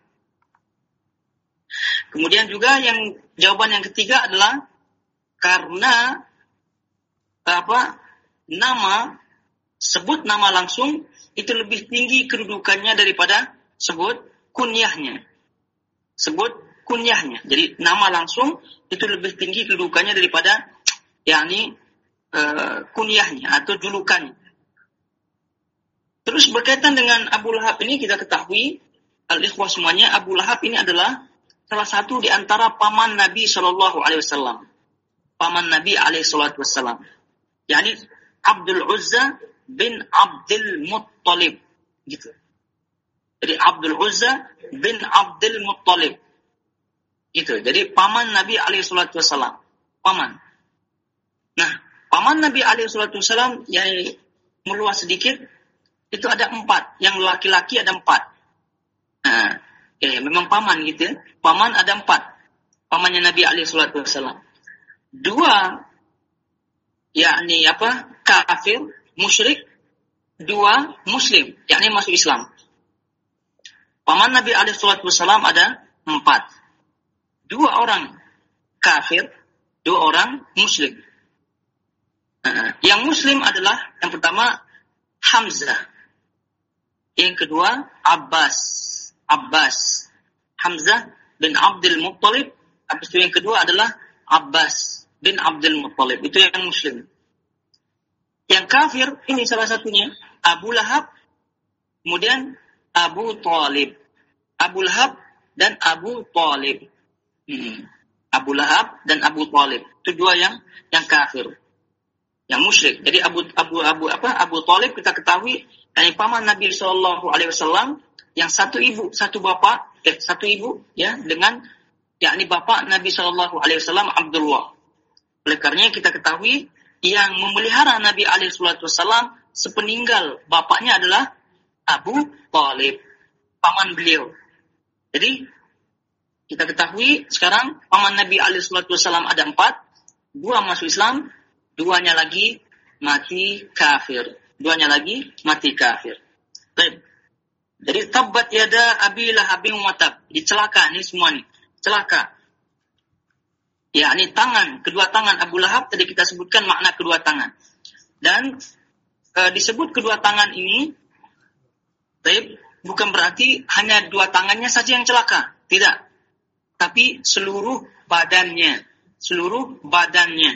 Kemudian juga yang jawaban yang ketiga adalah karena apa? Nama sebut nama langsung itu lebih tinggi kedudukannya daripada sebut kunyahnya. Sebut kunyahnya. Jadi nama langsung itu lebih tinggi kedudukannya daripada yakni Uh, kunyahnya atau julukannya. Terus berkaitan dengan Abu Lahab ini kita ketahui al-ikhwah semuanya, Abu Lahab ini adalah salah satu di antara paman Nabi Shallallahu Alaihi Wasallam, paman Nabi Alaihi Wasallam, yakni Abdul Uzza bin Abdul Muttalib, gitu. Jadi Abdul Uzza bin Abdul Muttalib, gitu. Jadi paman Nabi Alaihi Wasallam, paman. Nah, paman Nabi alaihi salatu wasallam yang meluas sedikit, itu ada empat. Yang laki-laki ada empat. Nah, ya, memang paman gitu ya. Paman ada empat. Pamannya Nabi alaihi salatu wasallam. Dua, yakni apa? Kafir, musyrik. Dua, muslim, yakni masuk Islam. Paman Nabi alaihi salatu wasallam ada empat. Dua orang kafir, dua orang muslim. Uh, yang muslim adalah yang pertama Hamzah, yang kedua Abbas, Abbas, Hamzah bin Abdul Muttalib. Habis itu yang kedua adalah Abbas bin Abdul Muttalib. Itu yang muslim. Yang kafir ini salah satunya Abu Lahab, kemudian Abu Talib, Abu Lahab dan Abu Talib. Hmm. Abu Lahab dan Abu Talib itu dua yang yang kafir, yang musyrik. Jadi Abu Abu Abu apa Abu Talib kita ketahui dari paman Nabi Shallallahu Alaihi Wasallam yang satu ibu satu bapak eh satu ibu ya dengan yakni bapak Nabi Shallallahu Alaihi Wasallam Abdullah. Oleh karenanya kita ketahui yang memelihara Nabi Alaihi Wasallam sepeninggal bapaknya adalah Abu Talib, paman beliau. Jadi kita ketahui sekarang paman Nabi Alaihi Wasallam ada empat, dua masuk Islam, duanya lagi mati kafir. Duanya lagi mati kafir. Baik. Jadi tabbat yada Abi Lahabin wa tab. Di celaka ini semua nih. Celaka. Ya, ini tangan, kedua tangan Abu Lahab tadi kita sebutkan makna kedua tangan. Dan e, disebut kedua tangan ini baik, bukan berarti hanya dua tangannya saja yang celaka. Tidak. Tapi seluruh badannya. Seluruh badannya.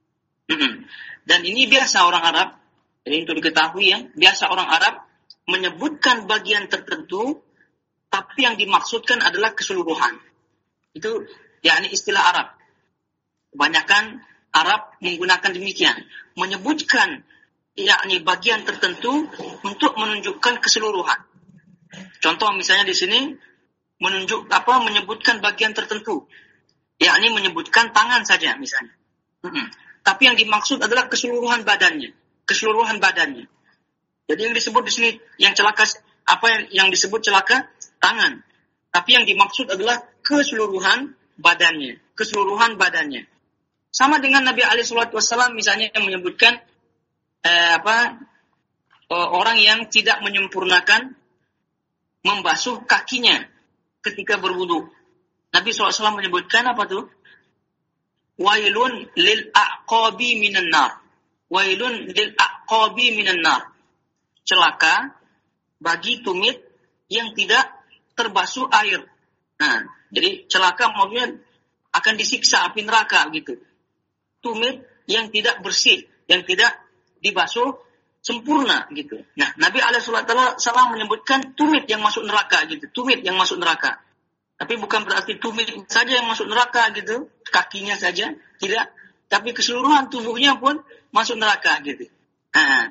Dan ini biasa orang Arab, jadi untuk diketahui ya, biasa orang Arab menyebutkan bagian tertentu tapi yang dimaksudkan adalah keseluruhan. Itu yakni istilah Arab. Kebanyakan Arab menggunakan demikian, menyebutkan yakni bagian tertentu untuk menunjukkan keseluruhan. Contoh misalnya di sini menunjuk apa menyebutkan bagian tertentu, yakni menyebutkan tangan saja misalnya. Hmm. Tapi yang dimaksud adalah keseluruhan badannya, keseluruhan badannya. Jadi yang disebut di sini yang celaka apa yang, yang disebut celaka tangan. Tapi yang dimaksud adalah keseluruhan badannya, keseluruhan badannya. Sama dengan Nabi alaihi salatu wasallam misalnya yang menyebutkan eh, apa eh, orang yang tidak menyempurnakan membasuh kakinya ketika berwudu. Nabi shallallahu alaihi wasallam menyebutkan apa tuh? Wailun lil aqabi minan nar. Wailun lil aqabi minan nar. Celaka bagi tumit yang tidak terbasuh air. Nah, jadi celaka maksudnya akan disiksa api neraka gitu. Tumit yang tidak bersih, yang tidak dibasuh sempurna gitu. Nah, Nabi alaihi wasallam menyebutkan tumit yang masuk neraka gitu, tumit yang masuk neraka. Tapi bukan berarti tumit saja yang masuk neraka gitu, kakinya saja, tidak. Tapi keseluruhan tubuhnya pun masuk neraka gitu. Nah.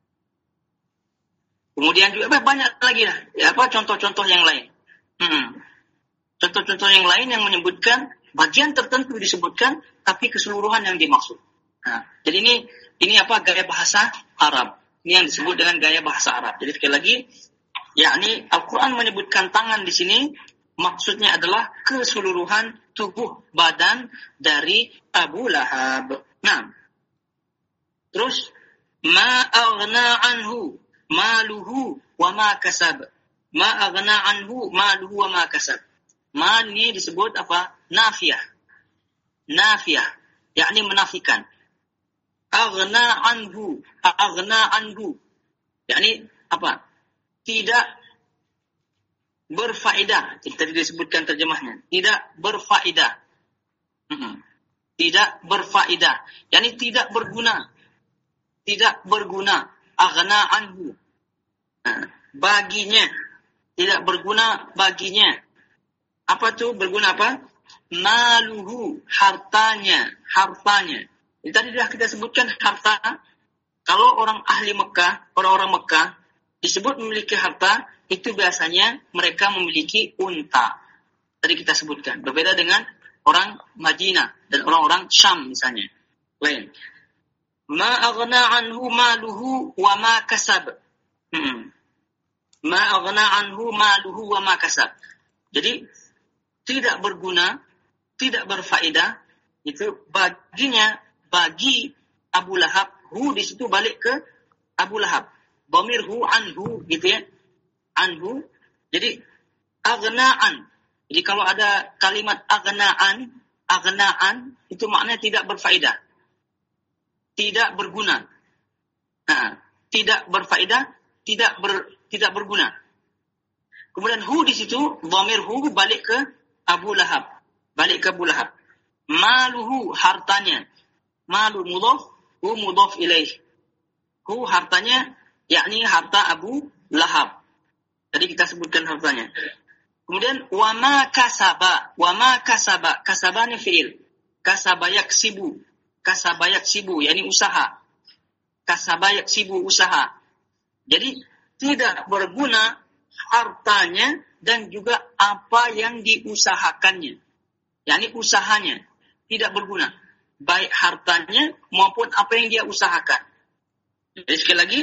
Kemudian juga banyak lagi lah, ya apa contoh-contoh yang lain. Hmm. Contoh-contoh yang lain yang menyebutkan bagian tertentu disebutkan, tapi keseluruhan yang dimaksud. Nah, jadi ini ini apa gaya bahasa Arab. Ini yang disebut dengan gaya bahasa Arab. Jadi sekali lagi, yakni Al-Quran menyebutkan tangan di sini maksudnya adalah keseluruhan tubuh badan dari Abu Lahab. Nah, terus ma aghna anhu maluhu wa ma kasab. Ma aghna anhu maluhu wa ma kasab. Ma ini disebut apa? Nafiyah. Nafiyah, yakni menafikan. Aghna anhu, aghna anhu. Yakni apa? Tidak berfaedah. Tadi disebutkan terjemahnya. Tidak berfaedah. Hmm. Tidak berfaedah. Yani tidak berguna. Tidak berguna. Aghna anhu. Nah, baginya. Tidak berguna baginya. Apa tuh berguna apa? Maluhu. Hartanya. Hartanya. Jadi tadi sudah kita sebutkan harta. Kalau orang ahli Mekah, orang-orang Mekah disebut memiliki harta, itu biasanya mereka memiliki unta. Tadi kita sebutkan. Berbeda dengan orang Madinah dan orang-orang Syam misalnya. Lain. Ma aghna anhu maluhu wa ma kasab. Hmm. Ma aghna anhu maluhu wa ma kasab. Jadi tidak berguna, tidak berfaedah itu baginya, bagi Abu Lahab. Hu di situ balik ke Abu Lahab. Dhamir hu anhu gitu ya. Anhu. Jadi aghna'an. Jadi kalau ada kalimat aghna'an, aghna'an itu maknanya tidak berfaedah. Tidak berguna. Nah, tidak berfaedah, tidak ber, tidak berguna. Kemudian hu di situ dhamir hu balik ke Abu Lahab. Balik ke Abu Lahab. Maluhu hartanya. Malu mudhaf, hu mudhaf ilaih. Hu hartanya yakni harta Abu Lahab. Tadi kita sebutkan hartanya. Kemudian wama kasaba, wama kasaba, kasaba ni fiil. Kasaba yaksibu, kasaba yaksibu, yakni usaha. Kasaba yaksibu usaha. Jadi tidak berguna hartanya dan juga apa yang diusahakannya. Yakni usahanya tidak berguna. Baik hartanya maupun apa yang dia usahakan. Jadi sekali lagi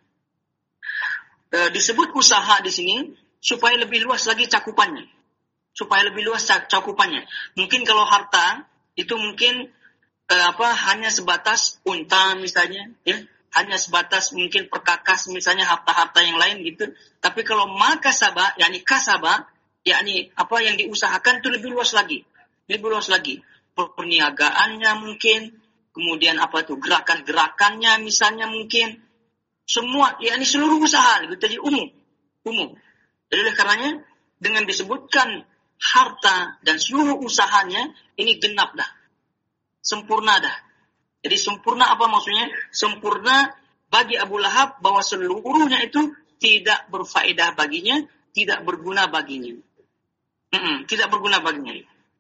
e, disebut usaha di sini supaya lebih luas lagi cakupannya. Supaya lebih luas cakupannya. Mungkin kalau harta itu mungkin e, apa hanya sebatas unta misalnya, ya, hanya sebatas mungkin perkakas misalnya harta-harta yang lain gitu. Tapi kalau makasaba, yakni kasaba, yakni apa yang diusahakan itu lebih luas lagi. Lebih luas lagi. Perniagaannya mungkin, kemudian apa tuh gerakan-gerakannya misalnya mungkin, semua, yakni seluruh usaha, gitu, jadi umum, umum. Jadi oleh karenanya dengan disebutkan harta dan seluruh usahanya ini genap dah, sempurna dah. Jadi sempurna apa maksudnya? Sempurna bagi Abu Lahab bahwa seluruhnya itu tidak berfaedah baginya tidak berguna baginya. Mm-mm, tidak berguna baginya.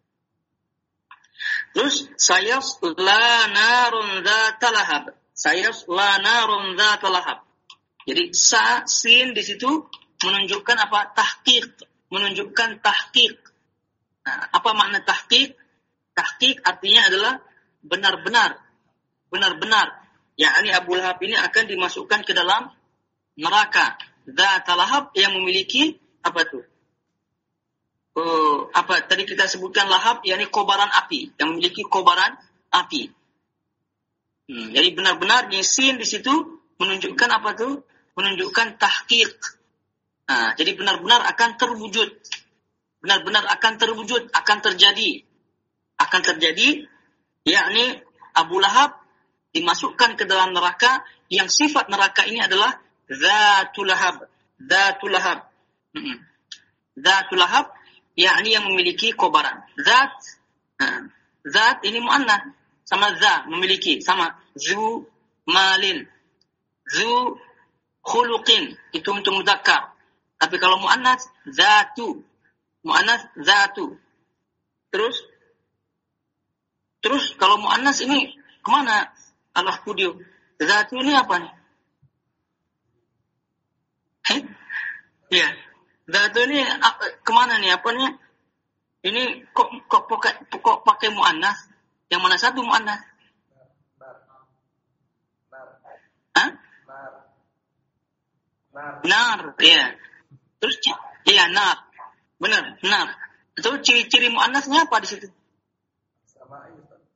Terus sayasla narun dzata lahab. Sayasla narun dzata lahab. Jadi sa sin di situ menunjukkan apa? Tahqiq, menunjukkan tahqiq. Nah, apa makna tahqiq? Tahqiq artinya adalah benar-benar, benar-benar. Yakni Abu Lahab ini akan dimasukkan ke dalam neraka. Dzata lahab yang memiliki apa tuh? Uh, apa tadi kita sebutkan lahab, yakni kobaran api, yang memiliki kobaran api. Hmm, jadi benar-benar sin di situ menunjukkan apa tuh? Menunjukkan tahqiq. Nah, jadi benar-benar akan terwujud. Benar-benar akan terwujud, akan terjadi. Akan terjadi, yakni Abu Lahab dimasukkan ke dalam neraka yang sifat neraka ini adalah Dzatul Lahab. Dzatul Lahab. Hmm. Dzatul Lahab, yakni yang memiliki kobaran. Zat, nah, zat ini mu'annas. Sama za, memiliki. Sama zu malin. Zu khuluqin, itu untuk mudzakkar. Tapi kalau muannas zatu, muannas zatu. Terus, terus kalau muannas ini kemana? Allah kudio. Zatu ini apa nih? Heh? Ya, zatu ini kemana nih? Apa nih? Ini kok kok pakai kok pakai muannas? Yang mana satu muannas? Hah? Nar, ya. Terus, iya nar, benar, nar. Itu ciri-ciri muannasnya apa di situ? Sama'i.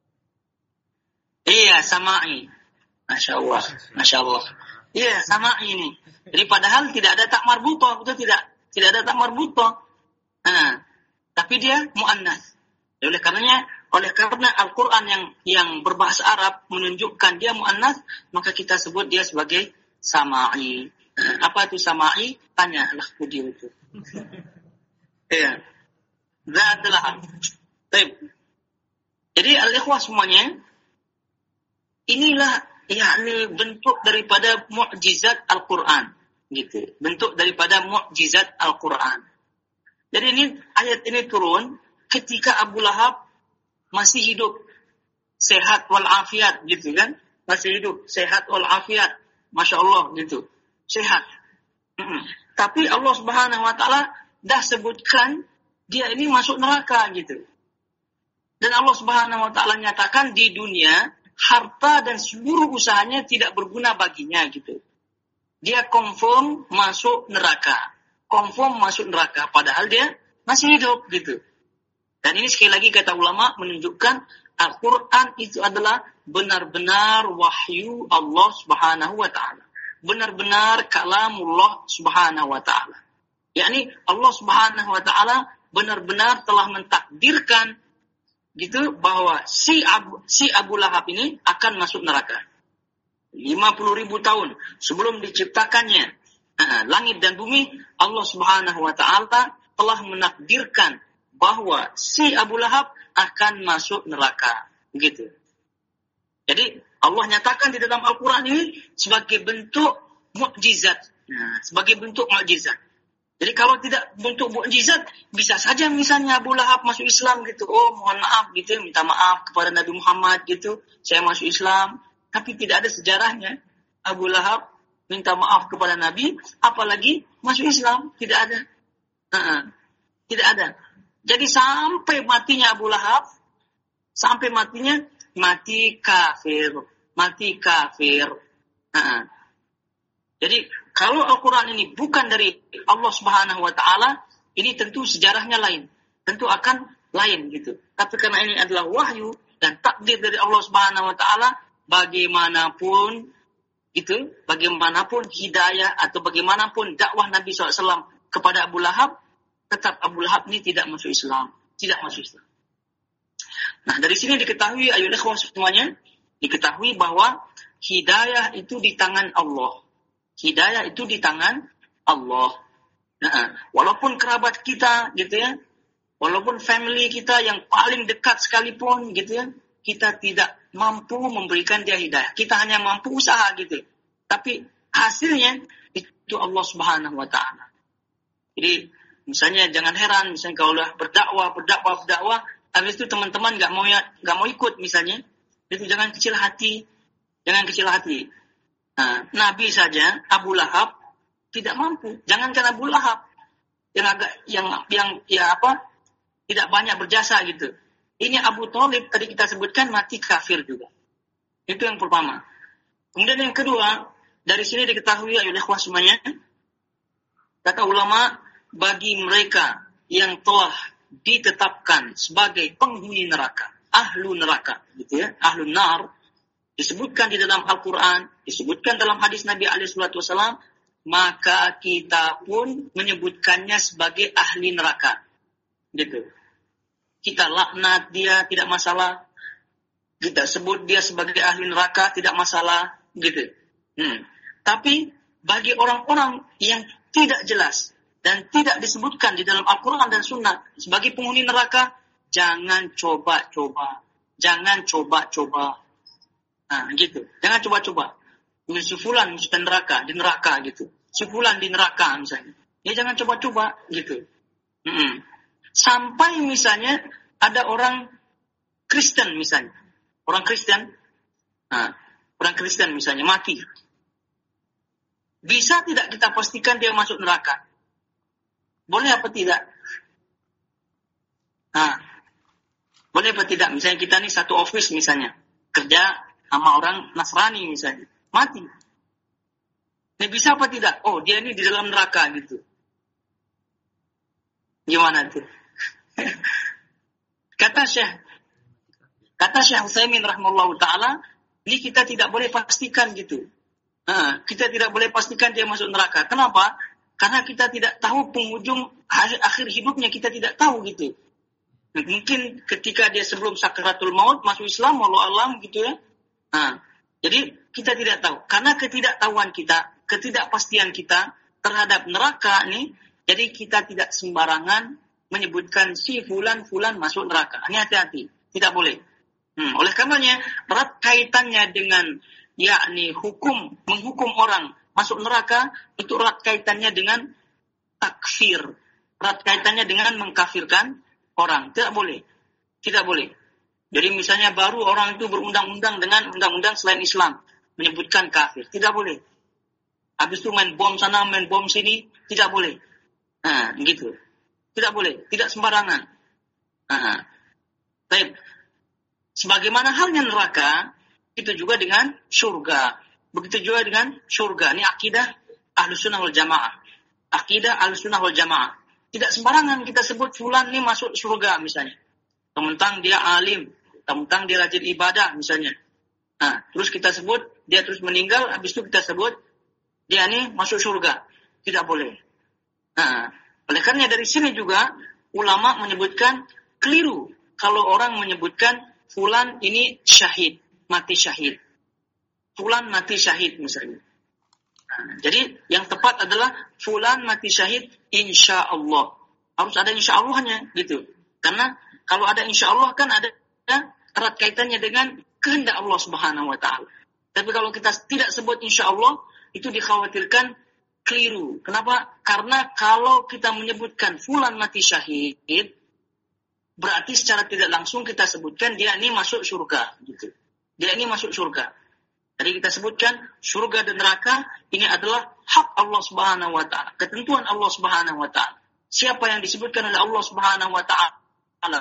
Iya, sama'i. Masya Allah, masya Allah. Iya, sama'i ini. Jadi padahal tidak ada tak marbutoh, betul tidak? Tidak ada tak marbutoh. Nah, tapi dia muannas. Oleh karenanya, oleh karena Al-Quran yang yang berbahasa Arab menunjukkan dia muannas, maka kita sebut dia sebagai sama'i. Apa itu sama'i? Tanyalah video itu. Ya. Dzatul Lahab. Baik. Jadi al-ikhwah semuanya, inilah yakni bentuk daripada mukjizat Al-Quran, gitu. Bentuk daripada mukjizat Al-Quran. Jadi ini ayat ini turun ketika Abu Lahab masih hidup, sehat walafiat, gitu kan? Masih hidup, sehat walafiat, masya Allah, gitu. Sehat. Mm-hmm. Tapi Allah Subhanahu wa taala dah sebutkan dia ini masuk neraka gitu. Dan Allah Subhanahu wa taala nyatakan di dunia harta dan seluruh usahanya tidak berguna baginya gitu. Dia confirm masuk neraka. Confirm masuk neraka padahal dia masih hidup gitu. Dan ini sekali lagi kata ulama menunjukkan Al-Qur'an itu adalah benar-benar wahyu Allah Subhanahu wa taala. Benar-benar kalamullah Subhanahu wa ta'ala. Yakni Allah Subhanahu wa ta'ala benar-benar telah mentakdirkan gitu bahwa si Abu, si Abu Lahab ini akan masuk neraka. lima puluh ribu tahun sebelum diciptakannya uh, langit dan bumi, Allah Subhanahu wa ta'ala telah menakdirkan bahwa si Abu Lahab akan masuk neraka. Gitu. Jadi Allah nyatakan di dalam Al-Quran ini sebagai bentuk mukjizat. Nah, sebagai bentuk mukjizat. Jadi kalau tidak bentuk mukjizat, bisa saja misalnya Abu Lahab masuk Islam gitu. Oh, mohon maaf gitu, minta maaf kepada Nabi Muhammad gitu. Saya masuk Islam. Tapi tidak ada sejarahnya. Abu Lahab minta maaf kepada Nabi, apalagi masuk Islam. Tidak ada. Uh-uh. Tidak ada. Jadi sampai matinya Abu Lahab, sampai matinya, mati kafir. Mati kafir. Nah, jadi kalau Al-Quran ini bukan dari Allah Subhanahu wa ta'ala, ini tentu sejarahnya lain. Tentu akan lain gitu. Tapi karena ini adalah wahyu dan takdir dari Allah Subhanahu wa ta'ala, bagaimanapun itu, bagaimanapun hidayah atau bagaimanapun dakwah Nabi shallallahu alaihi wasallam kepada Abu Lahab, tetap Abu Lahab ini tidak masuk Islam. Tidak masuk Islam. Nah, dari sini diketahui, ayo ikhwah semuanya, diketahui bahwa hidayah itu di tangan Allah. Hidayah itu di tangan Allah. Nah, walaupun kerabat kita, gitu ya, walaupun family kita yang paling dekat sekalipun, gitu ya, kita tidak mampu memberikan dia hidayah. Kita hanya mampu usaha, gitu. Tapi hasilnya itu Allah Subhanahu wa ta'ala. Jadi misalnya jangan heran, misalnya kalau udah berdakwah, berdakwah, berdakwah, habis itu teman-teman nggak mau nggak mau ikut misalnya, itu jangan kecil hati, jangan kecil hati. Nah, Nabi saja Abu Lahab tidak mampu, jangankan Abu Lahab yang agak yang yang ya apa tidak banyak berjasa gitu. Ini Abu Thalib tadi kita sebutkan mati kafir juga. Itu yang pertama. Kemudian yang kedua, dari sini diketahui oleh ikhwah semuanya, kata ulama, bagi mereka yang telah ditetapkan sebagai penghuni neraka, ahlu neraka, gitu ya, ahlu nar, disebutkan di dalam Al-Quran, disebutkan dalam hadis Nabi alaihi salatu wasallam, maka kita pun menyebutkannya sebagai ahli neraka. Gitu. Kita laknat dia, tidak masalah. Kita sebut dia sebagai ahli neraka, tidak masalah. Gitu. Hmm. Tapi bagi orang-orang yang tidak jelas dan tidak disebutkan di dalam Al-Quran dan Sunnah sebagai penghuni neraka, jangan coba-coba. Jangan coba-coba. Nah, gitu. Jangan coba-coba. Si fulan masuk neraka, di neraka gitu. Si fulan di neraka misalnya. Ya jangan coba-coba gitu. Mm-mm. Sampai misalnya ada orang Kristen misalnya. Orang Kristen. Nah, orang Kristen misalnya mati. Bisa tidak kita pastikan dia masuk neraka? Boleh apa tidak? Nah, boleh apa tidak? Misalnya kita nih satu office misalnya. Kerja sama orang Nasrani misalnya. Mati. Ini bisa apa tidak? Oh, dia ini di dalam neraka gitu. Gimana tuh? Kata Syekh Kata Syekh Utsaimin rahimahullahu taala, ini kita tidak boleh pastikan gitu. Nah, kita tidak boleh pastikan dia masuk neraka. Kenapa? Karena kita tidak tahu penghujung akhir, akhir hidupnya, kita tidak tahu gitu. Mungkin ketika dia sebelum sakaratul maut masuk Islam, wallahu alam gitu ya. Nah, jadi kita tidak tahu. Karena ketidaktahuan kita, ketidakpastian kita terhadap neraka ini, jadi kita tidak sembarangan menyebutkan si fulan-fulan masuk neraka. Ini hati-hati, tidak boleh. Hmm, oleh karenanya erat kaitannya dengan yakni hukum menghukum orang masuk neraka itu erat kaitannya dengan takfir, erat kaitannya dengan mengkafirkan orang. Tidak boleh, tidak boleh. Jadi misalnya baru orang itu berundang-undang dengan undang-undang selain Islam menyebutkan kafir, tidak boleh. Habis itu main bom sana, main bom sini, tidak boleh. Nah, gitu, tidak boleh, tidak sembarangan. Nah, baik. Sebagaimana halnya neraka, itu juga dengan surga. Begitu juga dengan surga. Ini akidah Ahlus Sunnah wal Jamaah. Akidah Ahlus Sunnah wal Jamaah. Tidak sembarangan kita sebut fulan ini masuk surga misalnya. Tentang dia alim, tentang dia rajin ibadah misalnya. Nah, terus kita sebut dia terus meninggal, habis itu kita sebut dia ini masuk surga. Tidak boleh. Nah, oleh karena dari sini juga ulama menyebutkan keliru kalau orang menyebutkan fulan ini syahid, mati syahid. Fulan mati syahid misalnya. Nah, jadi yang tepat adalah fulan mati syahid insya Allah. Harus ada insya Allahnya gitu. Karena kalau ada insya Allah kan ada erat kaitannya dengan kehendak Allah Subhanahu Wa Taala. Tapi kalau kita tidak sebut insya Allah, itu dikhawatirkan keliru. Kenapa? Karena kalau kita menyebutkan fulan mati syahid, berarti secara tidak langsung kita sebutkan dia ini masuk surga gitu. Dia ini masuk surga. Jadi kita sebutkan surga dan neraka ini adalah hak Allah Subhanahu wa taala, ketentuan Allah Subhanahu wa taala. Siapa yang disebutkan oleh Allah Subhanahu wa taala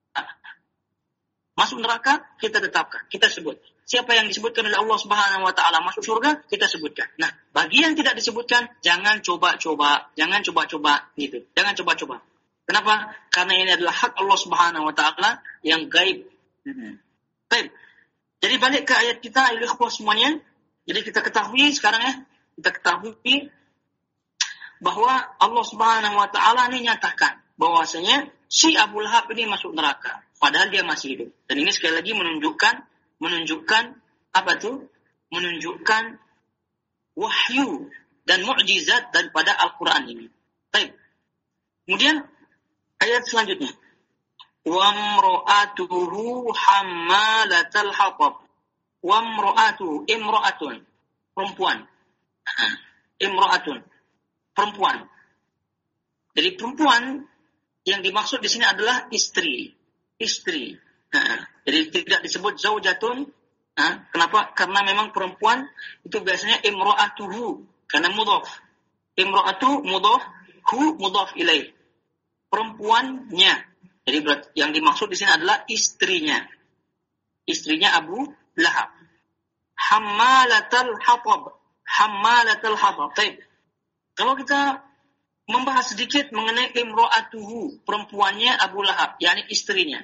masuk neraka, kita tetapkan, kita sebut. Siapa yang disebutkan oleh Allah Subhanahu wa taala masuk surga, kita sebutkan. Nah, bagi yang tidak disebutkan, jangan coba-coba, jangan coba-coba gitu. Jangan coba-coba. Kenapa? Karena ini adalah hak Allah Subhanahu wa taala yang gaib. Hmm. Baik. Jadi balik ke ayat kita, ikhwah semuanya. Jadi kita ketahui sekarang ya, kita ketahui bahwa Allah Subhanahu wa taala ini nyatakan bahwasanya si Abu Lahab ini masuk neraka padahal dia masih hidup. Dan ini sekali lagi menunjukkan menunjukkan apa tuh? Menunjukkan wahyu dan mukjizat daripada Al-Qur'an ini. Baik. Kemudian ayat selanjutnya, wa imra'atuhu hammalatal hatab. Wa imra'atuhu, imra'atun, perempuan. Imra'atun, perempuan. Jadi perempuan yang dimaksud di sini adalah istri. Istri. Nah, jadi tidak disebut zaujatun. Nah, kenapa? Karena memang perempuan itu biasanya imra'atuhu. Karena mudhaf. Imra'atu mudhaf, hu mudhaf ilaih. Perempuannya. Jadi yang dimaksud di sini adalah istrinya. Istrinya Abu Lahab. Hammalatal hatab. Hammalatal hatab. Baik. Kalau kita membahas sedikit mengenai imra'atuhu, perempuannya Abu Lahab, yakni istrinya.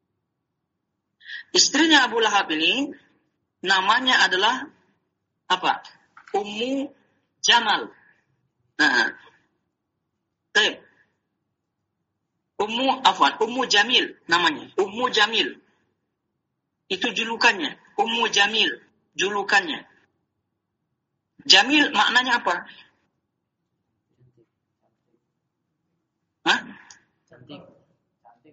Istrinya Abu Lahab ini namanya adalah apa? Ummu Jamal. Nah, baik. Ummu afwan, Ummu Jamil namanya. Ummu Jamil. Itu julukannya. Ummu Jamil, julukannya. Jamil maknanya apa? Hah? Cantik. Cantik.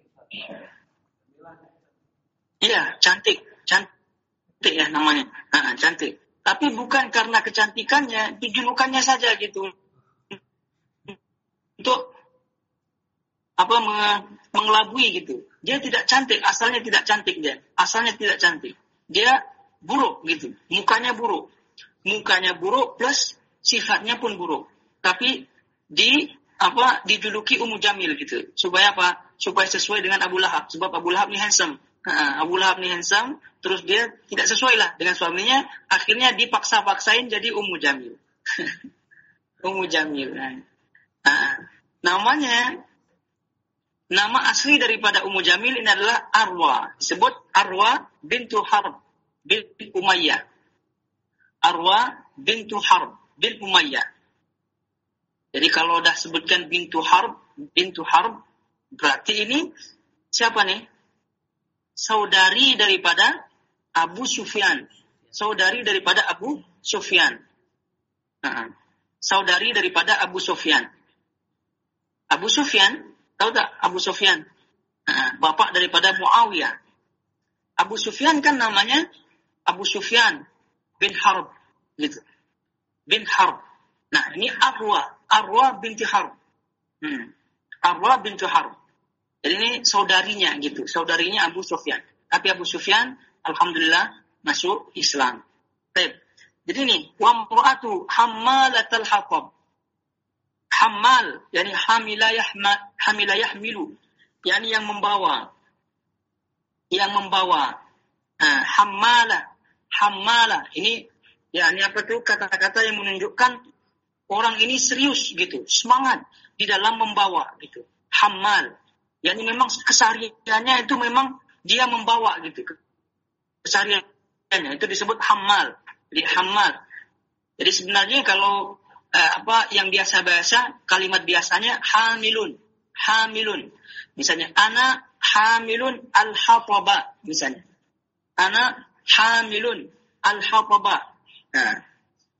Iya, cantik. Cantik ya namanya. Nah, cantik. Tapi bukan karena kecantikannya, itu julukannya saja gitu. Untuk apa mengelabui gitu. Dia tidak cantik, asalnya tidak cantik dia. Asalnya tidak cantik. Dia buruk gitu. Mukanya buruk. Mukanya buruk plus sifatnya pun buruk. Tapi di apa dijuluki Ummu Jamil gitu. Supaya apa? Supaya sesuai dengan Abu Lahab. Sebab Abu Lahab ni handsome. Ha, Abu Lahab ni handsome, terus dia tidak sesuai lah dengan suaminya, akhirnya dipaksa-paksain jadi Ummu Jamil. Ummu Jamil. Ha, namanya Nama asli daripada Ummu Jamil ini adalah Arwa. Disebut Arwa bintu Harb bin Umayyah. Arwa bintu Harb bin Umayyah. Jadi kalau dah sebutkan bintu Harb, bintu Harb, berarti ini siapa nih? Saudari daripada Abu Sufyan. Saudari daripada Abu Sufyan. Nah, saudari daripada Abu Sufyan. Abu Sufyan, tahu tak Abu Sufyan? Nah, bapak daripada Muawiyah. Abu Sufyan kan namanya Abu Sufyan bin Harb, gitu. Bin Harb. Nah, ini Arwa, Arwa binti Harb. Hmm. Arwa binti Harb. Jadi ini saudarinya gitu, saudarinya Abu Sufyan. Tapi Abu Sufyan alhamdulillah masuk Islam. Baik. Jadi ini wa mar'atu hammalatal hatab. Hammal, yani hamila yahma, hamila yahmilu, yani yang membawa, yang membawa. Uh, hammala, hammala. Ini, yani apa tuh kata-kata yang menunjukkan orang ini serius gitu, semangat di dalam membawa gitu. Hammal, yani memang kesehariannya itu memang dia membawa gitu. Kesehariannya itu disebut hammal. Jadi hammal. Jadi sebenarnya kalau Uh, apa yang biasa-biasa kalimat biasanya hamilun, hamilun. Misalnya ana hamilun al-hataba, misalnya. Ana hamilun al-hataba. Nah,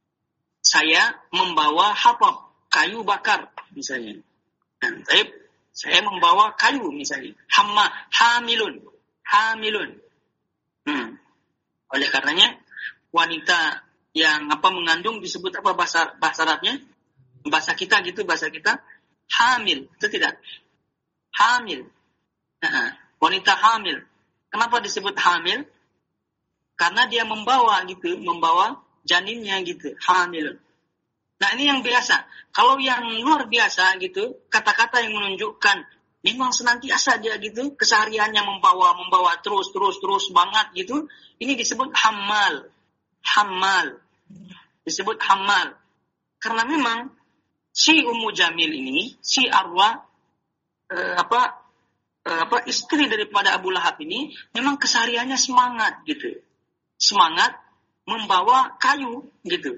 saya membawa hatab, kayu bakar, misalnya. Nah, saya membawa kayu, misalnya. Hamma, hamilun, hamilun. Hmm. Oleh karenanya wanita yang apa mengandung disebut apa bahasa bahasa Arabnya? Bahasa kita gitu, bahasa kita hamil, itu tidak? Hamil. Nah, wanita hamil. Kenapa disebut hamil? Karena dia membawa gitu, membawa janinnya gitu, hamil. Nah, ini yang biasa. Kalau yang luar biasa gitu, kata-kata yang menunjukkan memang senantiasa dia gitu, kesehariannya membawa, membawa terus, terus, terus banget gitu, ini disebut hammal. Hammal. Disebut hammal. Karena memang si Ummu Jamil ini, si Arwa eh, apa eh, apa istri daripada Abu Lahab ini memang kesehariannya semangat gitu. Semangat membawa kayu gitu.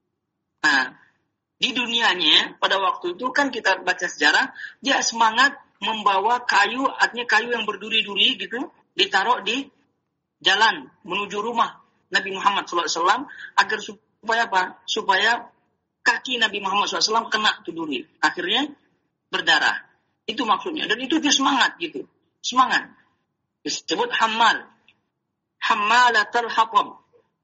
Nah, di dunianya pada waktu itu kan kita baca sejarah, dia semangat membawa kayu, artinya kayu yang berduri-duri gitu, ditaruh di jalan menuju rumah Nabi Muhammad shallallahu alaihi wasallam agar supaya apa? Supaya kaki Nabi Muhammad shallallahu alaihi wasallam kena tuh duri. Akhirnya berdarah. Itu maksudnya. Dan itu dia semangat gitu. Semangat. Disebut hammal. Hammalatal hatab.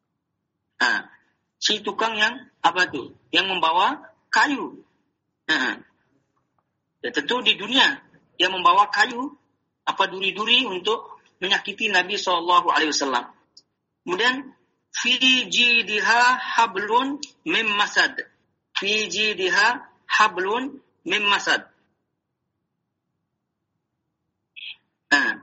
Nah, si tukang yang apa tuh? Yang membawa kayu. Nah. Ya, tentu di dunia dia membawa kayu apa duri-duri untuk menyakiti Nabi Shallallahu Alaihi Wasallam. Kemudian fi jidha hablun mim masad. Fi jidha hablun mim masad. Nah.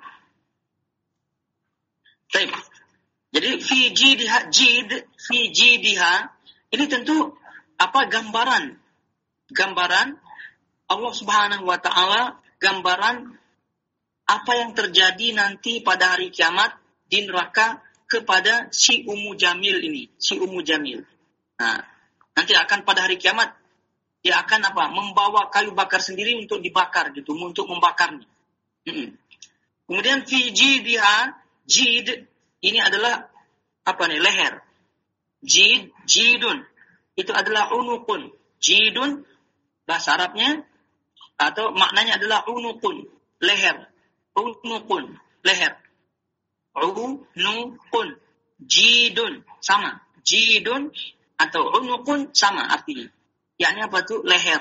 Baik. Jadi fi jidha jid fi jidha ini tentu apa gambaran gambaran Allah Subhanahu wa taala, gambaran apa yang terjadi nanti pada hari kiamat di neraka kepada si Ummu Jamil ini, si Ummu Jamil. Nah, nanti akan pada hari kiamat dia akan apa? Membawa kayu bakar sendiri untuk dibakar gitu, untuk membakarnya. Hmm. Kemudian fi jidha, jid ini adalah apa nih? Leher. Jid, jidun itu adalah unukun. Jidun bahasa Arabnya atau maknanya adalah unukun, leher. Unukun, leher. Unukun, jidun sama. Jidun atau unukun sama artinya. Yakni apa tuh? Leher.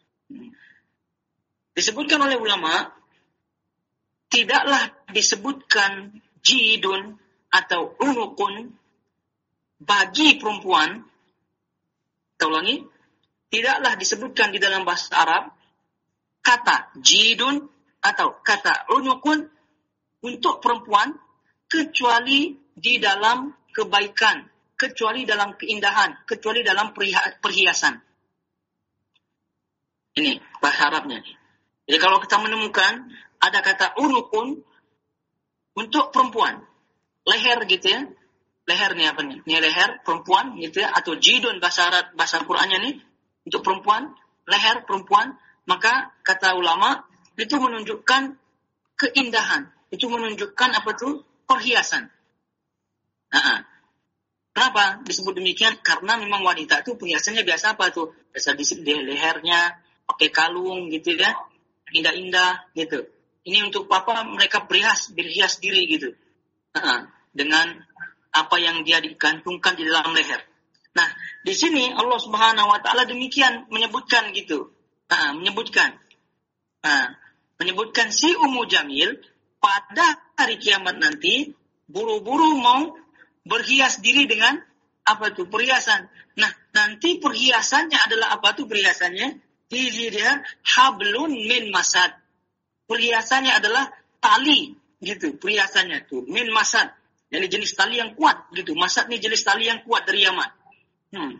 Disebutkan oleh ulama, tidaklah disebutkan jidun atau unukun bagi perempuan. Kita ulangi, tidaklah disebutkan di dalam bahasa Arab kata jidun atau kata unukun untuk perempuan kecuali di dalam kebaikan, kecuali dalam keindahan, kecuali dalam perhiasan. Ini bahasa Arabnya. Jadi kalau kita menemukan ada kata unukun untuk perempuan, leher gitu ya, leher nih apa nih? Ini leher perempuan gitu ya, atau jidun bahasa Arab, bahasa Qur'annya nih untuk perempuan, leher perempuan, maka kata ulama itu menunjukkan keindahan, itu menunjukkan apa tuh? Perhiasan. Nah, kenapa disebut demikian? Karena memang wanita itu perhiasannya biasa apa tuh? Biasa di, di lehernya pakai kalung gitu ya, indah-indah gitu. Ini untuk apa? Mereka berhias, berhias diri gitu. Nah, dengan apa yang dia digantungkan di dalam leher. Nah, di sini Allah Subhanahu wa taala demikian menyebutkan gitu. Nah, menyebutkan. Nah, menyebutkan si Ummu Jamil pada hari kiamat nanti buru-buru mau berhias diri dengan apa tuh? Perhiasan. Nah, nanti perhiasannya adalah apa tuh perhiasannya? Dia hablun min masad. Perhiasannya adalah tali gitu, perhiasannya tuh min masad. Jadi jenis tali yang kuat gitu. Masad ini jenis tali yang kuat dari Yaman. Hmm.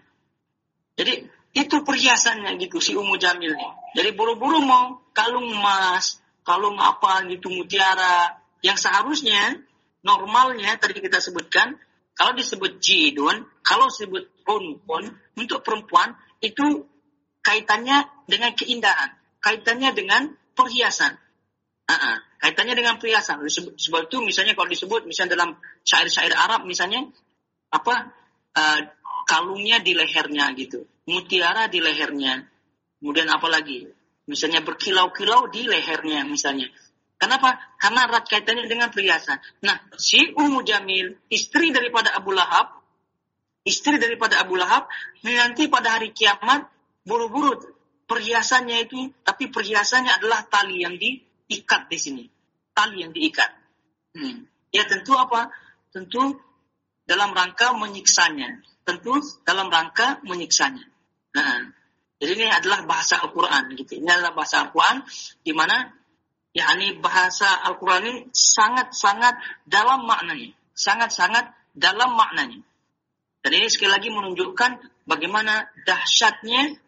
Jadi itu perhiasannya gitu si Ummu Jamil nih. Jadi buru-buru mau kalung emas, kalung apa gitu mutiara yang seharusnya normalnya tadi kita sebutkan kalau disebut jidun, kalau disebut unukun untuk perempuan itu kaitannya dengan keindahan, kaitannya dengan perhiasan. Uh-uh. Kaitannya dengan perhiasan. Sebab itu misalnya kalau disebut misalnya dalam syair-syair Arab misalnya apa uh, kalungnya di lehernya gitu, mutiara di lehernya, kemudian apa lagi? Misalnya berkilau-kilau di lehernya misalnya. Kenapa? Karena erat kaitannya dengan perhiasan. Nah, si Ummu Jamil, istri daripada Abu Lahab, istri daripada Abu Lahab, nanti pada hari kiamat buru-buru perhiasannya itu, tapi perhiasannya adalah tali yang diikat di sini. Tali yang diikat. Hmm. Ya tentu apa? Tentu dalam rangka menyiksanya. Tentu dalam rangka menyiksanya. Nah, jadi ini adalah bahasa Al-Quran. Gitu. Ini adalah bahasa Al-Quran di mana ya ini bahasa Al-Quran ini sangat-sangat dalam maknanya. Sangat-sangat dalam maknanya. Dan ini sekali lagi menunjukkan bagaimana dahsyatnya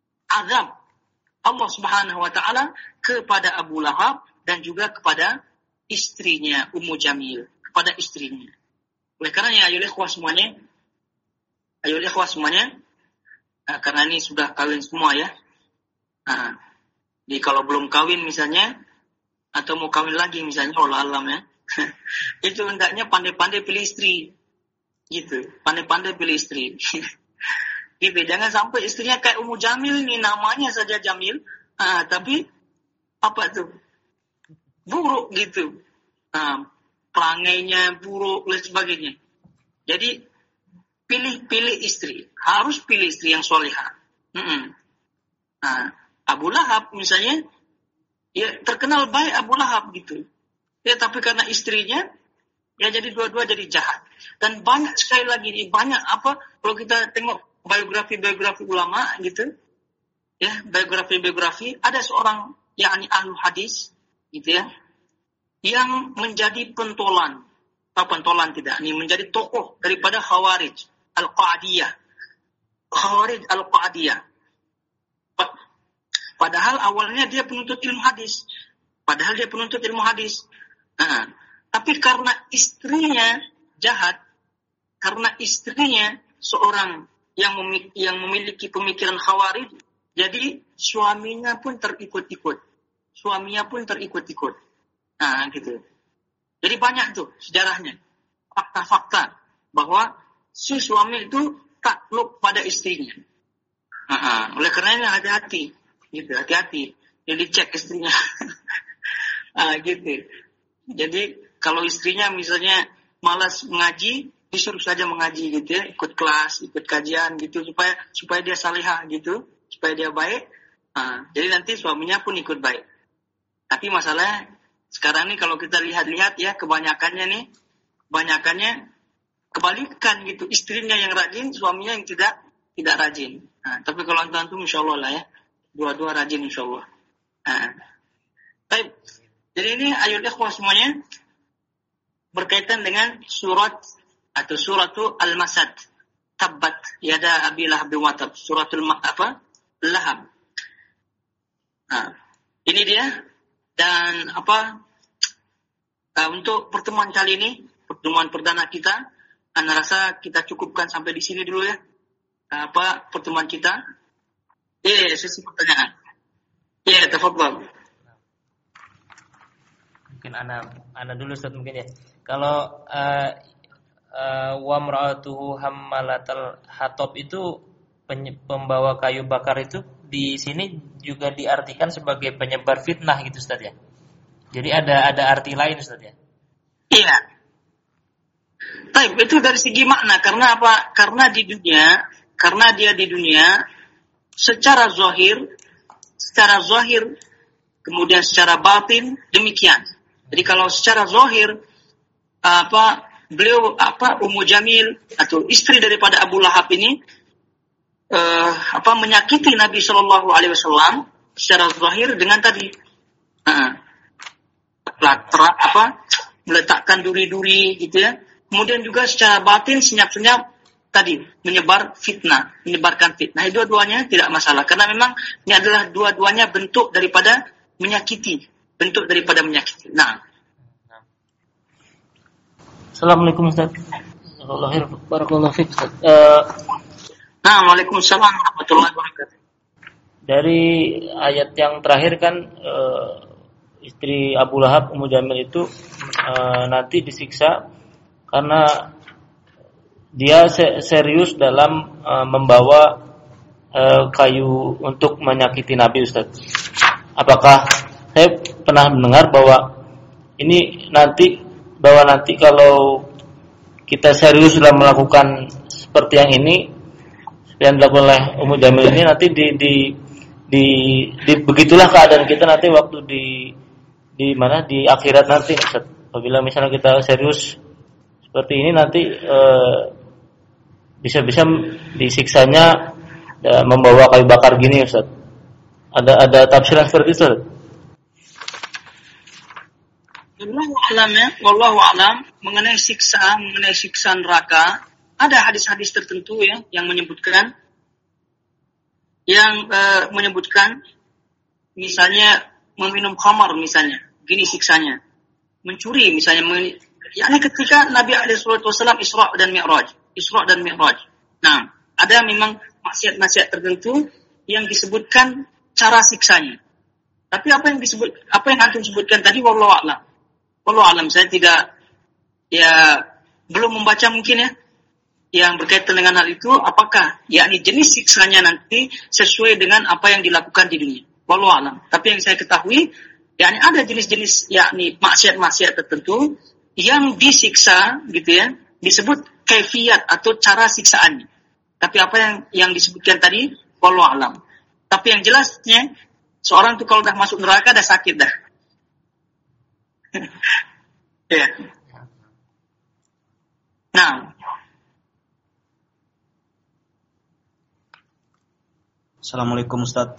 azab Allah Subhanahu wa taala kepada Abu Lahab dan juga kepada istrinya Ummu Jamil, kepada istrinya. Oleh karena ya ayolah ikhwah semuanya, ayolah ikhwah semuanya, nah, karena ini sudah kawin semua ya. Nah, jadi kalau belum kawin misalnya atau mau kawin lagi misalnya, Allah alam ya, itu hendaknya pandai-pandai pilih istri, gitu, pandai-pandai pilih istri. Gitu, jangan sampai istrinya kayak Ummu Jamil ini, namanya saja Jamil, ah, tapi apa tuh buruk gitu, ah, pelangainya buruk dan sebagainya. Jadi pilih-pilih istri, harus pilih istri yang solehah. Mm-mm. Nah, Abu Lahab misalnya ya terkenal baik Abu Lahab gitu. Ya tapi karena istrinya, ya jadi dua-dua jadi jahat. Dan banyak sekali lagi nih, banyak apa, kalau kita tengok biografi-biografi ulama gitu, ya biografi-biografi, ada seorang yakni ahlu hadis gitu ya, yang menjadi pentolan, apa pentolan tidak, ini menjadi tokoh daripada Khawarij Al-Qa'diyah. Khawarij Al-Qa'diyah. Padahal awalnya dia penuntut ilmu hadis. Padahal dia penuntut ilmu hadis. Nah, tapi karena istrinya jahat, karena istrinya seorang yang memiliki, yang memiliki pemikiran Khawarij, jadi suaminya pun terikut-ikut. Suaminya pun terikut-ikut. Nah, gitu. Jadi banyak tuh sejarahnya. Fakta-fakta bahwa si suami itu takluk pada istrinya. Nah, oleh karenanya hati-hati. Gitu, hati-hati. Jadi cek istrinya. Ah, gitu. Jadi kalau istrinya misalnya malas mengaji, disuruh saja mengaji gitu ya, ikut kelas, ikut kajian gitu supaya supaya dia salihah gitu, supaya dia baik. Nah, jadi nanti suaminya pun ikut baik. Tapi masalahnya sekarang nih kalau kita lihat-lihat ya, kebanyakannya nih, kebanyakannya kebalikan gitu, istrinya yang rajin, suaminya yang tidak tidak rajin. Nah, tapi kalau antum insya Allah lah ya, dua-dua rajin insya Allah. Nah, baik. Jadi ini ayat ikhwah semuanya berkaitan dengan surat atau suratu Al-Masad. Tabbat yada Abi Lahab wa tab. Suratul apa? Lahab. Nah, ini dia. Dan apa? Uh, untuk pertemuan kali ini, pertemuan perdana kita, ana rasa kita cukupkan sampai di sini dulu ya. Uh, apa pertemuan kita? Eh, sesi pertanyaan. Ya, yeah, tafadhal. Mungkin ana ana dulu Ustaz mungkin ya. Kalau uh, uh, wa mar'atuhu hammalatal hatab itu penye- pembawa kayu bakar itu di sini juga diartikan sebagai penyebar fitnah gitu Ustaz ya. Jadi ada ada arti lain Ustaz ya. Iya. Baik, itu dari segi makna. Karena apa? Karena di dunia, karena dia di dunia secara zahir, secara zahir kemudian secara batin demikian. Jadi kalau secara zahir apa beliau apa Ummu Jamil atau istri daripada Abu Lahab ini uh, apa menyakiti Nabi Shallallahu Alaihi Wasallam secara zahir dengan tadi uh, apa meletakkan duri-duri gitu ya. Kemudian juga secara batin senyap-senyap tadi menyebar fitnah, menyebarkan fitnah. Dua-duanya tidak masalah karena memang ini adalah dua-duanya bentuk daripada menyakiti. Bentuk daripada menyakiti. Nah. Assalamualaikum Ustaz. Barakallahu fiik Ustaz. Uh, nah, Waalaikumsalam warahmatullahi wabarakatuh. Dari ayat yang terakhir kan uh, istri Abu Lahab Ummu Jamil itu uh, nanti disiksa karena dia serius dalam uh, membawa uh, kayu untuk menyakiti Nabi Ustaz. Apakah saya pernah mendengar bahwa ini nanti bahwa nanti kalau kita serius dalam melakukan seperti yang ini yang dilakukan oleh Ummu Jamil ini nanti di, di, di, di begitulah keadaan kita nanti waktu di di mana di akhirat nanti Ustaz. Apabila misalnya kita serius seperti ini nanti eh, bisa-bisa disiksanya ya, membawa kayu bakar gini Ustaz. Ada ada tafsiran seperti itu. Wallahu a'lam ya, wallahu a'lam mengenai siksa, mengenai siksa neraka, ada hadis-hadis tertentu ya yang menyebutkan yang uh, menyebutkan misalnya meminum khamar misalnya, gini siksanya. Mencuri misalnya, men- yakni ketika Nabi alaihi wasallam Isra dan Mi'raj, Isra dan Mi'raj. Nah, ada memang maksiat-maksiat tertentu yang disebutkan cara siksanya. Tapi apa yang disebut, apa yang antum sebutkan tadi, wallahu a'lam. Wallahu a'lam, saya tidak, ya belum membaca mungkin ya, yang berkaitan dengan hal itu, apakah yakni jenis siksanya nanti sesuai dengan apa yang dilakukan di dunia. Wallahu a'lam. Tapi yang saya ketahui, yakni ada jenis-jenis yakni maksiat-maksiat tertentu yang disiksa gitu ya, disebut kaifiyat atau cara siksaannya. Tapi apa yang yang disebutkan tadi, wallahu a'lam. Tapi yang jelasnya Seorang tuh kalau udah masuk neraka dah sakit dah. Ya. Nah. Assalamualaikum Ustaz.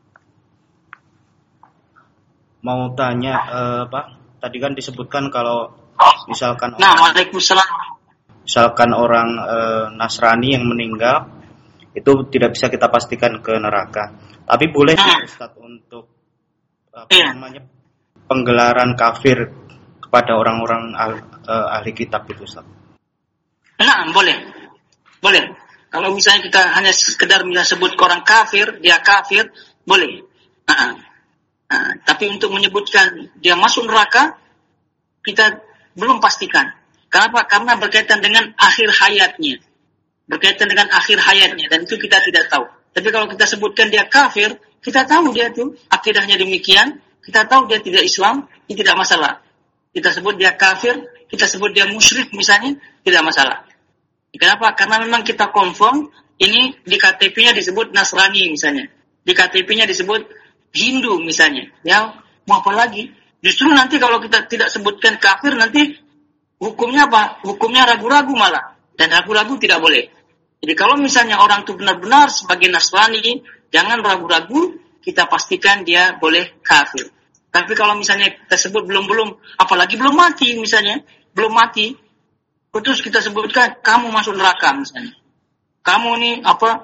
Mau tanya eh, Pak, tadi kan disebutkan kalau misalkan Nah, Waalaikumsalam. Misalkan orang eh, Nasrani yang meninggal itu tidak bisa kita pastikan ke neraka. Tapi boleh nah. Ustaz untuk apa iya. namanya penggelaran kafir kepada orang-orang ahli, eh, ahli kitab itu Ustaz. Nah, boleh. Boleh. Kalau misalnya kita hanya sekedar menyebut orang kafir, dia kafir, boleh. Nah, nah, tapi untuk menyebutkan dia masuk neraka, kita belum pastikan. Kenapa? Karena berkaitan dengan akhir hayatnya. Berkaitan dengan akhir hayatnya, dan itu kita tidak tahu. Tapi kalau kita sebutkan dia kafir, kita tahu dia itu akidahnya demikian, kita tahu dia tidak Islam, ini tidak masalah. Kita sebut dia kafir, kita sebut dia musyrik misalnya, tidak masalah. Kenapa? Karena memang kita confirm, ini di K T P-nya disebut Nasrani misalnya. Di K T P-nya disebut Hindu misalnya. Ya, mau apa lagi? Justru nanti kalau kita tidak sebutkan kafir, nanti hukumnya apa? Hukumnya ragu-ragu malah. Dan ragu-ragu tidak boleh. Jadi kalau misalnya orang itu benar-benar sebagai Nasrani, jangan ragu-ragu, kita pastikan dia boleh kafir. Tapi kalau misalnya kita sebut belum-belum, apalagi belum mati misalnya, belum mati, terus kita sebutkan kamu masuk neraka misalnya. Kamu nih apa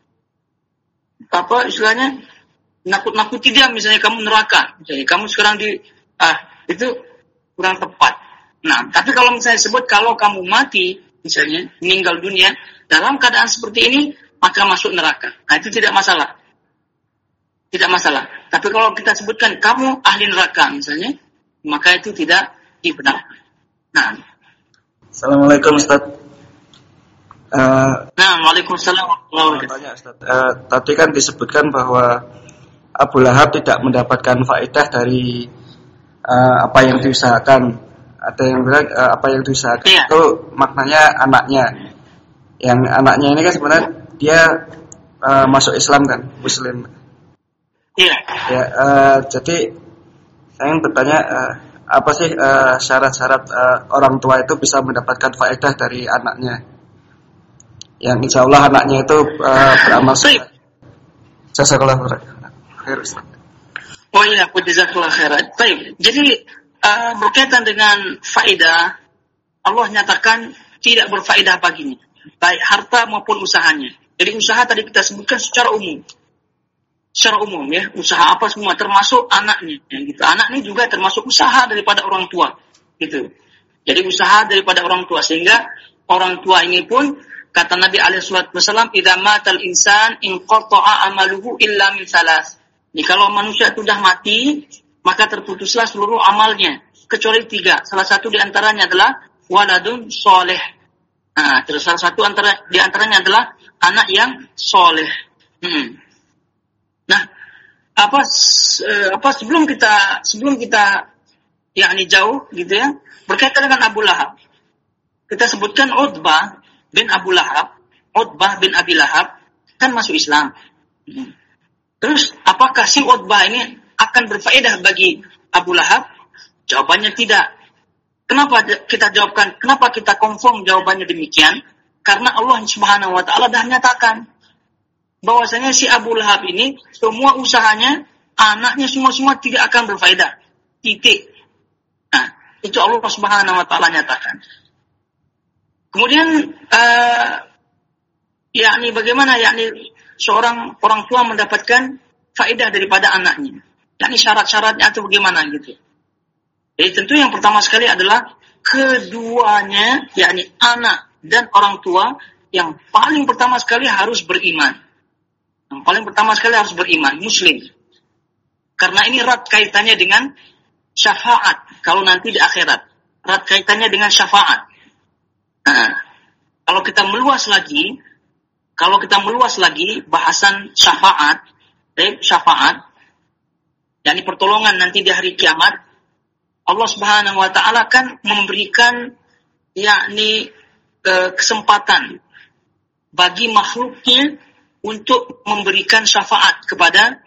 apa istilahnya nakut-nakuti dia misalnya, kamu neraka. Misalnya kamu sekarang di ah itu kurang tepat. Nah, tapi kalau misalnya sebut kalau kamu mati misalnya meninggal dunia dalam keadaan seperti ini, maka masuk neraka. Nah, itu tidak masalah. Tidak masalah. Tapi kalau kita sebutkan kamu ahli neraka misalnya, maka itu tidak dibenarkan. Nah, Assalamualaikum Ustaz. Uh, nah, Waalaikumsalam warahmatullahi wabarakatuh. Uh, tadi kan disebutkan bahwa Abu Lahab tidak mendapatkan faedah dari uh, apa yang diusahakan. Ada yang bilang uh, apa yang diusahakan iya. itu maknanya anaknya. Yang anaknya ini kan sebenarnya dia uh, masuk Islam kan, Muslim. Iya. Ya, uh, jadi saya ingin bertanya. Uh, Apa sih uh, syarat-syarat uh, orang tua itu bisa mendapatkan faedah dari anaknya? Yang insya Allah anaknya itu uh, beramal soleh. Jazakallah khair. Oh iya, jazakallah khairan. Baik. Jadi uh, berkaitan dengan faedah, Allah nyatakan tidak berfaedah baginya, baik harta maupun usahanya. Jadi usaha tadi kita sebutkan secara umum. Secara umum ya, usaha apa semua termasuk anaknya, ya, gitu. Anak ini juga termasuk usaha daripada orang tua, gitu. Jadi usaha daripada orang tua, sehingga orang tua ini pun kata Nabi alaihi wasallam, "Idza matal insan inqata'a amaluhu illa min salas." Jadi kalau manusia itu sudah mati, maka terputuslah seluruh amalnya kecuali tiga. Salah satu di antaranya adalah waladun soleh. Nah, terus salah satu antara di antaranya adalah anak yang soleh. Hmm. Nah, apa apa sebelum kita sebelum kita yakni jauh gitu ya, berkaitan dengan Abu Lahab. Kita sebutkan Utbah bin Abu Lahab, Utbah bin Abi Lahab kan masuk Islam. Terus apakah si Utbah ini akan berfaedah bagi Abu Lahab? Jawabannya tidak. Kenapa kita jawabkan? Kenapa kita confirm jawabannya demikian? Karena Allah Subhanahu wa taala dah nyatakan bahwasanya si Abu Lahab ini semua usahanya, anaknya semua-semua tidak akan berfaedah. Titik. Nah, itu Allah Subhanahu wa taala nyatakan. Kemudian uh, yakni bagaimana yakni seorang orang tua mendapatkan faedah daripada anaknya. Yakni syarat-syaratnya atau bagaimana gitu. Jadi tentu yang pertama sekali adalah keduanya, yakni anak dan orang tua, yang paling pertama sekali harus beriman. Yang paling pertama sekali harus beriman, muslim. Karena ini erat kaitannya dengan syafaat. Kalau nanti di akhirat, erat kaitannya dengan syafaat. Nah, kalau kita meluas lagi, kalau kita meluas lagi bahasan syafaat, eh, syafaat, yakni pertolongan nanti di hari kiamat, Allah Subhanahu wa taala kan memberikan yakni eh, kesempatan bagi makhluknya untuk memberikan syafaat kepada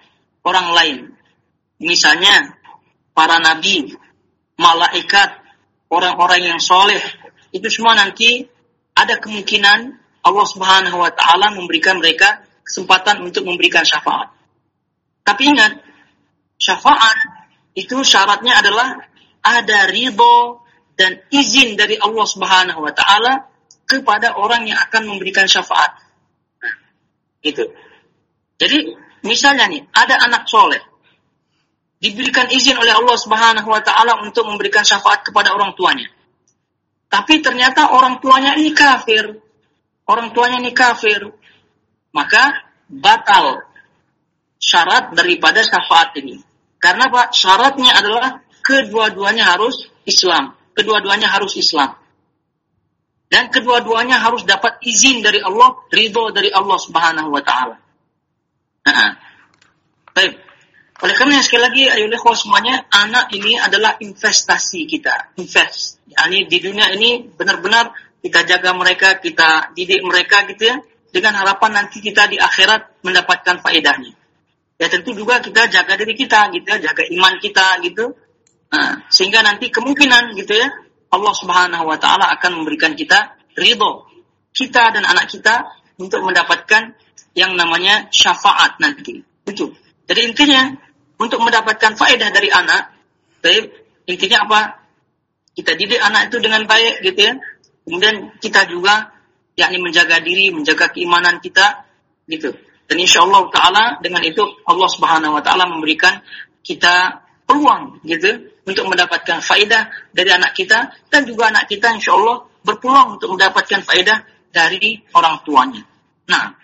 orang lain. Misalnya para nabi, malaikat, orang-orang yang soleh, itu semua nanti ada kemungkinan Allah Subhanahu wa taala memberikan mereka kesempatan untuk memberikan syafaat. Tapi ingat, syafaat itu syaratnya adalah ada ridho dan izin dari Allah Subhanahu wa taala kepada orang yang akan memberikan syafaat. Gitu. Jadi, misalnya nih, ada anak soleh, diberikan izin oleh Allah Subhanahu wa taala untuk memberikan syafaat kepada orang tuanya. Tapi ternyata orang tuanya ini kafir. Orang tuanya ini kafir. Maka batal syarat daripada syafaat ini. Karena Pak, syaratnya adalah kedua-duanya harus Islam. Kedua-duanya harus Islam. Dan kedua-duanya harus dapat izin dari Allah, ridho dari Allah Subhanahu wa taala. Nah, baik. Oleh karena sekali lagi, ayo ikhwah semuanya, anak ini adalah investasi kita. Invest. Yani di dunia ini benar-benar kita jaga mereka, kita didik mereka gitu ya, dengan harapan nanti kita di akhirat mendapatkan faedahnya. Ya tentu juga kita jaga diri kita gitu ya, jaga iman kita gitu. Nah, sehingga nanti kemungkinan gitu ya, Allah Subhanahu wa taala akan memberikan kita ridho kita dan anak kita untuk mendapatkan yang namanya syafaat nanti. Itu. Jadi intinya untuk mendapatkan faedah dari anak, baik, intinya apa? Kita didik anak itu dengan baik gitu ya. Kemudian kita juga yakni menjaga diri, menjaga keimanan kita gitu. Dan insyaallah taala dengan itu Allah Subhanahu wa taala memberikan kita peluang gitu untuk mendapatkan faedah dari anak kita, dan juga anak kita insyaallah berpeluang untuk mendapatkan faedah dari orang tuanya. Nah,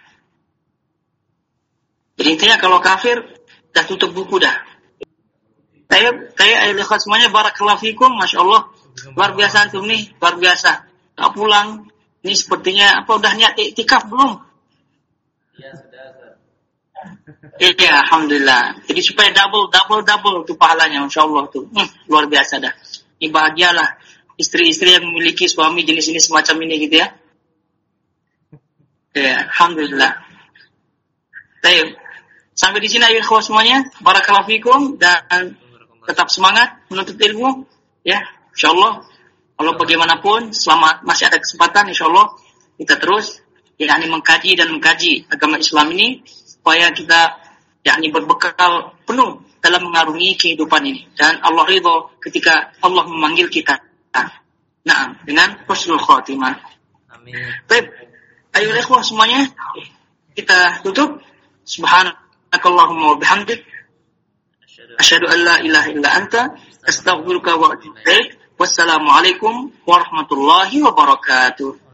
jadi intinya kalau kafir dah tutup buku dah. Saya saya ayat semuanya barakallahu fikum, masyaallah. Luar biasa antum nih, luar biasa. Tak pulang. Ini sepertinya apa udah niat iktikaf belum? Iya, sudah. Iya, alhamdulillah. Jadi supaya double double double tuh pahalanya, masyaallah tuh. Hmm, luar biasa dah. Ini bahagialah istri-istri yang memiliki suami jenis ini semacam ini gitu ya. Ya, alhamdulillah. Baik. Sampai di sini ayo ikhwah semuanya. Barakallahu fikum dan tetap semangat menuntut ilmu ya. Insyaallah kalau bagaimanapun selama masih ada kesempatan insyaallah kita terus yakni mengkaji dan mengkaji agama Islam ini supaya kita yakni berbekal penuh dalam mengarungi kehidupan ini dan Allah ridho ketika Allah memanggil kita. Nah, dengan husnul khatimah. Amin. Baik. Ayo ikhwah semuanya kita tutup. Subhanakallahumma wa bihamdik asyhadu an la ilaha illa anta astaghfiruka wa atubu ilaik. Wassalamualaikum warahmatullahi wabarakatuh.